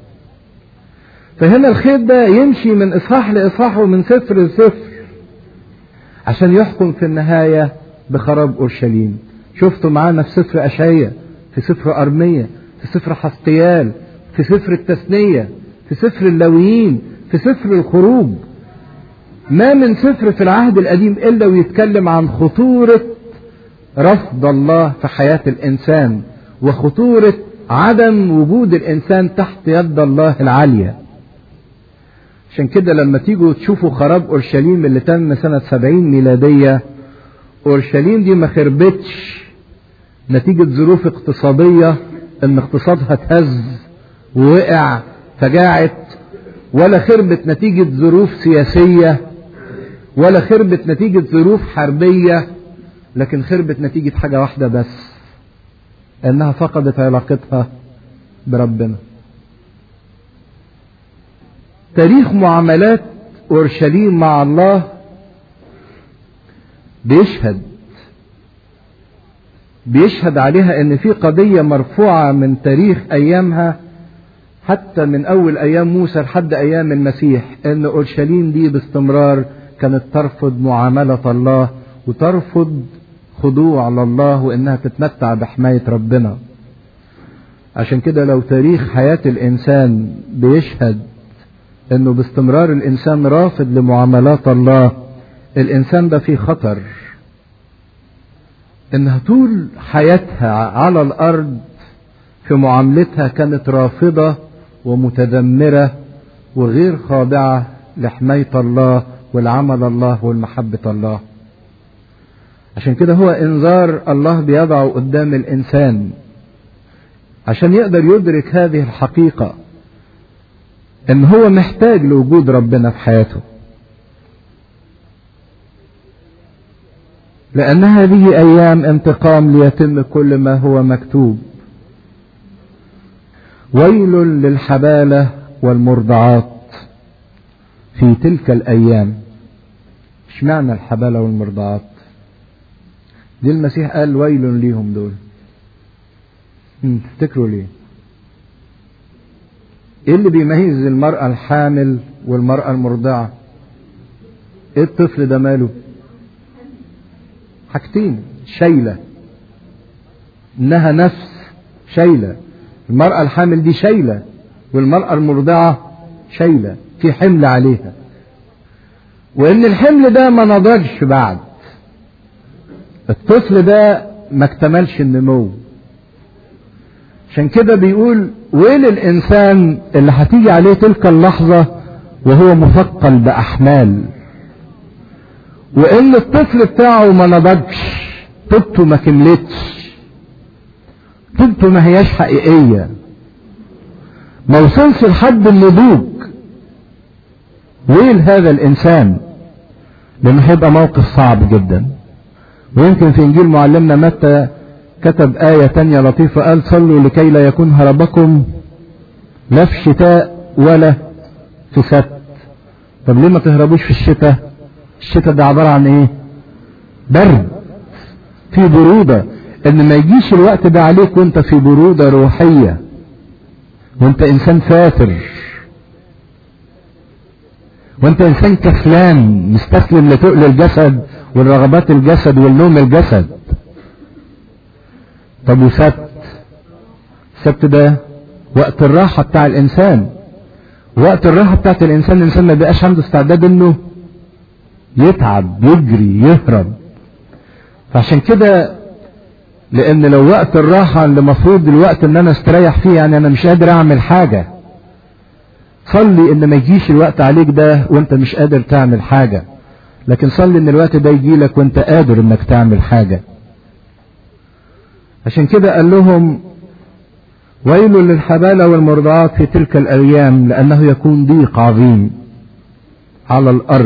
فهنا الخيط ده يمشي من اصحاح لاصحاح ومن سفر لسفر عشان يحكم في النهاية بخراب اورشليم. شفتوا معانا في سفر اشعياء، في سفر ارميا، في سفر حسقيال، في سفر التثنية، في سفر اللاويين، في سفر الخروج. ما من سفر في العهد القديم الا ويتكلم عن خطورة رفض الله في حياة الانسان وخطورة عدم وجود الانسان تحت يد الله العالية. عشان كده لما تيجوا تشوفوا خراب اورشليم اللي تم سنة سبعين ميلادية، اورشليم دي ما خربتش نتيجة ظروف اقتصادية ان اقتصادها اتهز ووقع فجاعت، ولا خربت نتيجة ظروف سياسية، ولا خربت نتيجة ظروف حربية، لكن خربت نتيجة حاجة واحدة بس، انها فقدت علاقتها بربنا. تاريخ معاملات اورشليم مع الله بيشهد بيشهد عليها ان في قضية مرفوعة من تاريخ ايامها، حتى من اول ايام موسى لحد ايام المسيح، ان اورشليم دي باستمرار كانت ترفض معاملة الله وترفض خضوع لله وانها تتمتع بحماية ربنا. عشان كده لو تاريخ حياة الانسان بيشهد انه باستمرار الانسان رافض لمعاملات الله، الانسان ده في خطر انها طول حياتها على الارض في معاملتها كانت رافضة ومتذمرة وغير خاضعة لحماية الله والعمل الله والمحبة الله. عشان كده هو انذار الله بيضعه قدام الانسان عشان يقدر يدرك هذه الحقيقة ان هو محتاج لوجود ربنا في حياته، لان هذه ايام انتقام ليتم كل ما هو مكتوب. ويل للحبالة والمرضعات في تلك الايام. مش معنى الحبالة والمرضعات دي المسيح قال ويل ليهم دول؟ تفتكروا ليه؟ ايه اللي بيميز المرأة الحامل والمرأة المرضعة؟ ايه الطفل ده ماله؟ حاجتين، شايلة، انها نفس شايلة. المرأة الحامل دي شايلة، والمرأة المرضعة شايلة، في حمل عليها، وان الحمل ده ما نضجش بعد، الطفل ده ما اكتملش النمو. عشان كده بيقول ويل الانسان اللي هتيجي عليه تلك اللحظة وهو مثقل باحمال، وان الطفل بتاعه ما نضجش، طبته ما كملتش، طبته ما هياش حقيقية، ما وصلش لحد النضوج. ويل هذا الانسان، لانه هيبقى موقف صعب جدا. ويمكن في انجيل معلمنا متى كتب آية تانية لطيفة، قال صلوا لكي لا يكون هربكم لا في شتاء ولا في سبت. طب ليه ما تهربوش في الشتاء؟ الشتاء ده عبارة عن ايه؟ برد، في برودة، ان ما يجيش الوقت ده عليك وانت في برودة روحية. وانت انسان فاتر، وانت انسان كسلان مستسلم لتقل الجسد والرغبات الجسد والنوم الجسد. طب وسبت؟ السبت ده وقت الراحة بتاع الانسان. وقت الراحة بتاعت الانسان، الانسان ما بيبقاش عنده استعداد انه يتعب يجري يهرب. فعشان كده، لان لو وقت الراحة اللي مفروض الوقت ان انا استريح فيه، يعني انا مش قادر اعمل حاجة، صلي ان ما يجيش الوقت عليك ده وانت مش قادر تعمل حاجة، لكن صلي ان الوقت ده يجي لك وانت قادر انك تعمل حاجة. عشان كده قال لهم ويل للحبالة والمرضعات في تلك الايام، لانه يكون ضيق عظيم على الارض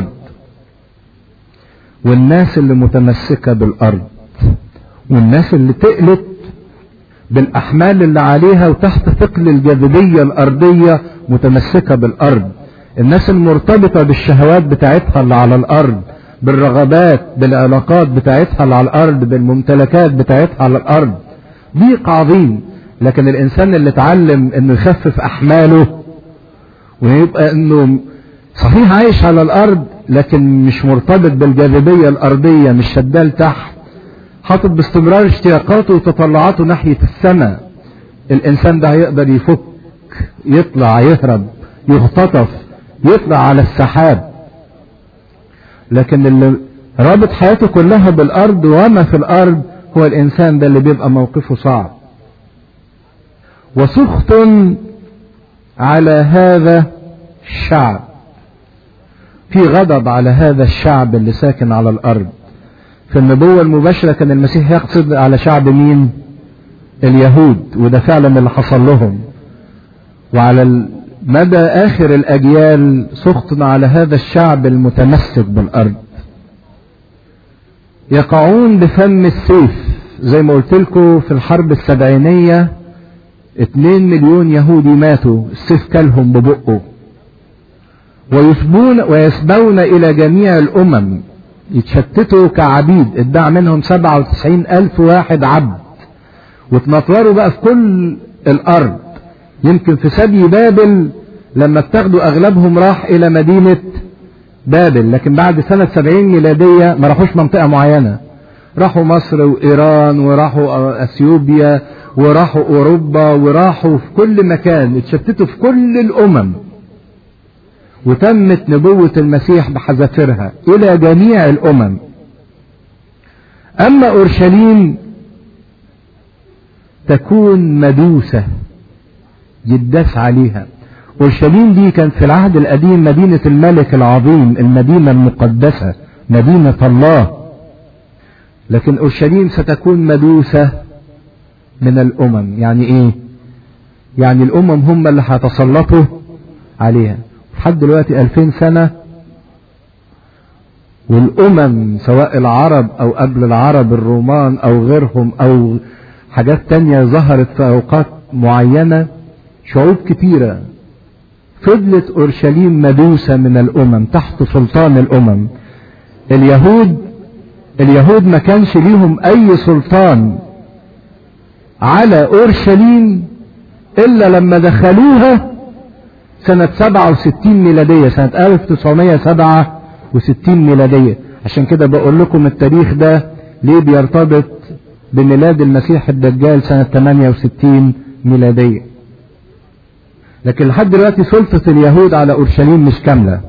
والناس اللي متمسكة بالارض والناس اللي تقلت بالاحمال اللي عليها وتحت ثقل الجاذبية الارضية متمسكة بالارض. الناس المرتبطة بالشهوات بتاعتها اللي على الارض، بالرغبات، بالعلاقات بتاعتها اللي على الارض، بالممتلكات بتاعتها على الارض، ضيق عظيم. لكن الانسان اللي اتعلم انه يخفف احماله ويبقى انه صحيح عايش على الارض لكن مش مرتبط بالجاذبية الارضية، مش شدال تحت، حاطط باستمرار اشتياقاته وتطلعاته ناحية السماء، الانسان ده هيقدر يفك، يطلع، يهرب، يختطف، يطلع على السحاب. لكن اللي رابط حياته كلها بالارض وما في الارض هو الانسان ده اللي بيبقى موقفه صعب. وسخط على هذا الشعب، في غضب على هذا الشعب اللي ساكن على الارض. في النبوة المباشرة كان المسيح يقصد على شعب مين؟ اليهود، وده فعلا اللي حصل لهم. وعلى مدى آخر الأجيال سخط على هذا الشعب المتمسك بالأرض. يقعون بفم السيف، زي ما قلت لكم في الحرب السبعينية اتنين مليون يهودي ماتوا، السيف كلهم ببقه. ويسبون ويسبون إلى جميع الأمم، يتشتتوا كعبيد، اتباع منهم سبعة وتسعين ألف واحد عبد، وتنطوروا بقى في كل الأرض. يمكن في سبي بابل لما اتخذوا أغلبهم راح إلى مدينة بابل، لكن بعد سنة سبعين ميلادية ما راحوش منطقة معينة، راحوا مصر وإيران وراحوا أثيوبيا وراحوا أوروبا وراحوا في كل مكان، اتشتتوا في كل الأمم. وتمت نبوة المسيح بحذافيرها إلى جميع الأمم. أما أورشليم تكون مدوسة، يداس عليها. أورشليم دي كانت في العهد القديم مدينة الملك العظيم، المدينة المقدسة، مدينة الله. لكن أورشليم ستكون مدوسة من الأمم. يعني إيه؟ يعني الأمم هم اللي هيتسلطوا عليها. لحد دلوقتي ألفين سنة والأمم سواء العرب أو قبل العرب الرومان أو غيرهم أو حاجات تانية ظهرت في أوقات معينة، شعوب كتيرة، فضلت أورشليم مدوسة من الأمم تحت سلطان الأمم. اليهود اليهود ما كانش ليهم أي سلطان على أورشليم إلا لما دخلوها سنة سبعة وستين ميلادية، سنة ألف وتسعمائة وسبعة وستين ميلادية. عشان كده بقول لكم التاريخ ده ليه بيرتبط بميلاد المسيح الدجال سنة ثمانية وستين ميلادية. لكن لحد دلوقتي سلطة اليهود على أورشليم مش كاملة.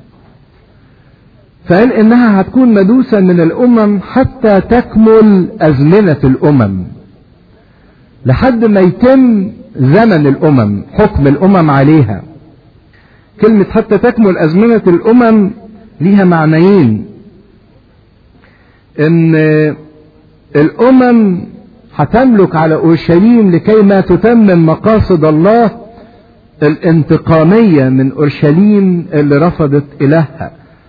فقال إنها هتكون مدوسة من الأمم حتى تكمل أزمنة الأمم، لحد ما يتم زمن الأمم، حكم الأمم عليها. كلمة حتى تكمل أزمنة الأمم ليها معنيين. إن الأمم هتملك على أورشليم لكي ما تتمم مقاصد الله الانتقامية من أورشليم اللي رفضت إلهها.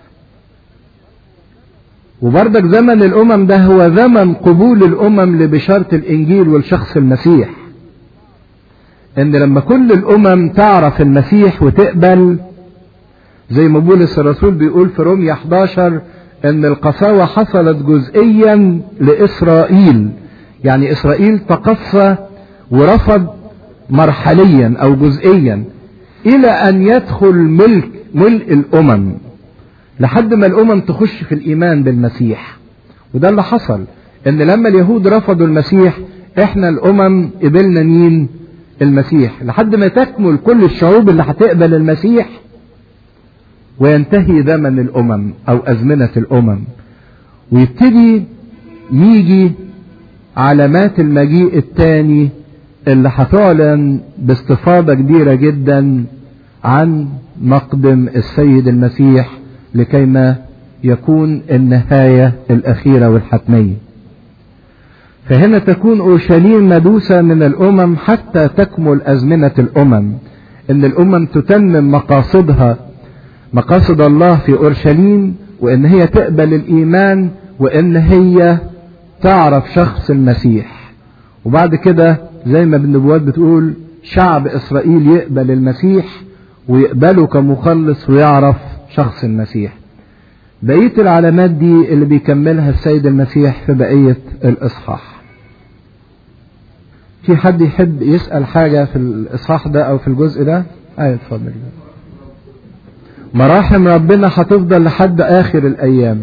وبرضك زمن الأمم ده هو زمن قبول الأمم لبشارة الإنجيل والشخص المسيح. إن لما كل الأمم تعرف المسيح وتقبل، زي ما بولس الرسول بيقول في رومية أحد عشر إن القساوة حصلت جزئيا لإسرائيل، يعني إسرائيل تقصى ورفض مرحليا او جزئيا الى ان يدخل ملك ملء الامم، لحد ما الامم تخش في الايمان بالمسيح. وده اللي حصل، ان لما اليهود رفضوا المسيح احنا الامم قبلنا مين؟ المسيح، لحد ما تكمل كل الشعوب اللي هتقبل المسيح وينتهي زمن الامم او ازمنة الامم، ويبتدي يجي علامات المجيء الثاني اللي هتعلن باستفاضة كبيرة جدا عن مقدم السيد المسيح لكيما يكون النهاية الأخيرة والحتمية. فهنا تكون أورشليم مدوسة من الأمم حتى تكمل أزمنة الأمم، إن الأمم تتمم مقاصدها، مقاصد الله في أورشليم، وإن هي تقبل الإيمان، وإن هي تعرف شخص المسيح. وبعد كده زي ما بالنبوات بتقول شعب إسرائيل يقبل المسيح ويقبله كمخلص ويعرف شخص المسيح. بقية العلامات دي اللي بيكملها السيد المسيح في بقية الإصحاح. في حد يحب يسأل حاجة في الإصحاح ده أو في الجزء ده؟ أيوة اتفضل. مراحم ربنا هتفضل لحد آخر الأيام.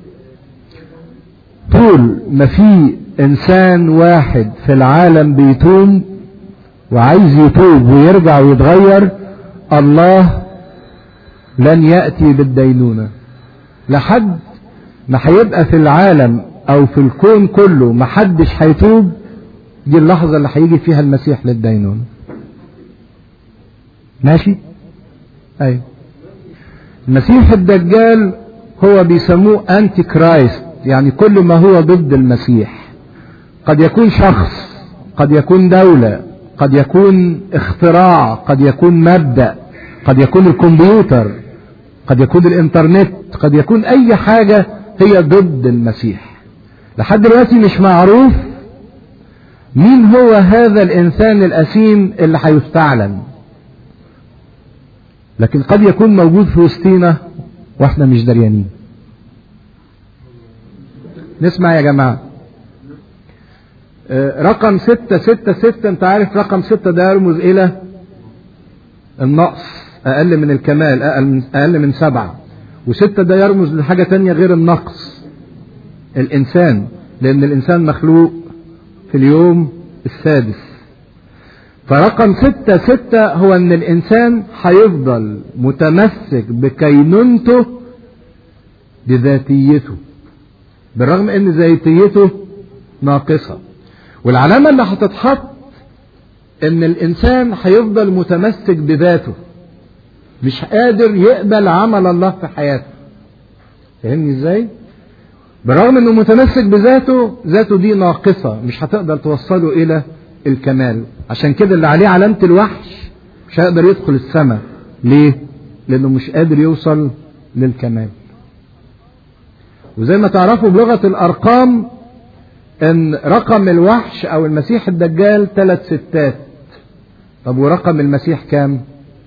طول ما في إنسان واحد في العالم بيتوب وعايز يتوب ويرجع ويتغير، الله لن يأتي بالدينونة. لحد ما هيبقى في العالم او في الكون كله محدش هيتوب، دي اللحظة اللي هيجي فيها المسيح للدينونة. ماشي؟ ايوه. المسيح الدجال هو بيسموه انتي كرايست، يعني كل ما هو ضد المسيح. قد يكون شخص، قد يكون دولة، قد يكون اختراع، قد يكون مبدأ، قد يكون الكمبيوتر، قد يكون الانترنت، قد يكون اي حاجة هي ضد المسيح. لحد دلوقتي مش معروف مين هو هذا الانسان الاسيم اللي هيستعلن، لكن قد يكون موجود في وسطينا واحنا مش دريانين. نسمع يا جماعة. رقم ستة ستة ستة، انت عارف رقم ستة ده يرمز الى النقص، اقل من الكمال، اقل من, أقل من سبعة. وستة ده يرمز لحاجة تانية غير النقص، الانسان، لان الانسان مخلوق في اليوم السادس. فرقم ستة ستة هو ان الانسان هيفضل متمسك بكينونته بذاتيته، بالرغم ان ذاتيته ناقصة. والعلامة اللي هتتحط ان الانسان هيفضل متمسك بذاته، مش قادر يقبل عمل الله في حياته. فهمني ازاي؟ بالرغم انه متمسك بذاته، ذاته دي ناقصة، مش هتقدر توصله الى الكمال. عشان كده اللي عليه علامة الوحش مش هيقدر يدخل السماء. ليه؟ لانه مش قادر يوصل للكمال. وزي ما تعرفوا بلغة الارقام ان رقم الوحش او المسيح الدجال ثلاث ستات. طب ورقم المسيح كام؟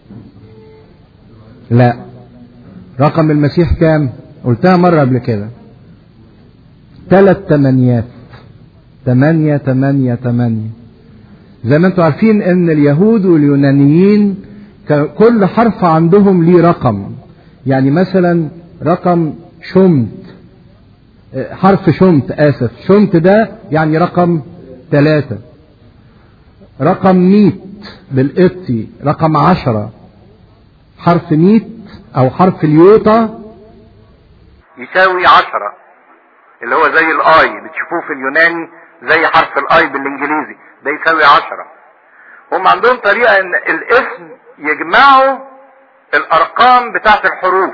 لا، رقم المسيح كام؟ قلتها مرة قبل كده، ثلاث تمانيات، تمانية تمانية تمانية. زي ما انتم عارفين ان اليهود واليونانيين كل حرف عندهم ليه رقم. يعني مثلا رقم شمت، حرف شمت، اسف، شمت ده يعني رقم ثلاثة. رقم ميت بالقبطي رقم عشرة، حرف ميت او حرف اليوتا يساوي عشرة، اللي هو زي الاي بتشوفوه في اليوناني زي حرف الاي بالانجليزي، ده يساوي عشرة. هم عندهم طريقة ان الاسم يجمعوا الارقام بتاعت الحروف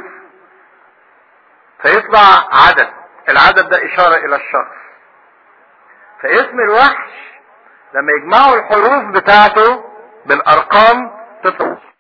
فيطلع عدد، العدد ده اشارة الى الشخص. فاسم الوحش لما يجمعوا الحروف بتاعته بالارقام تطلع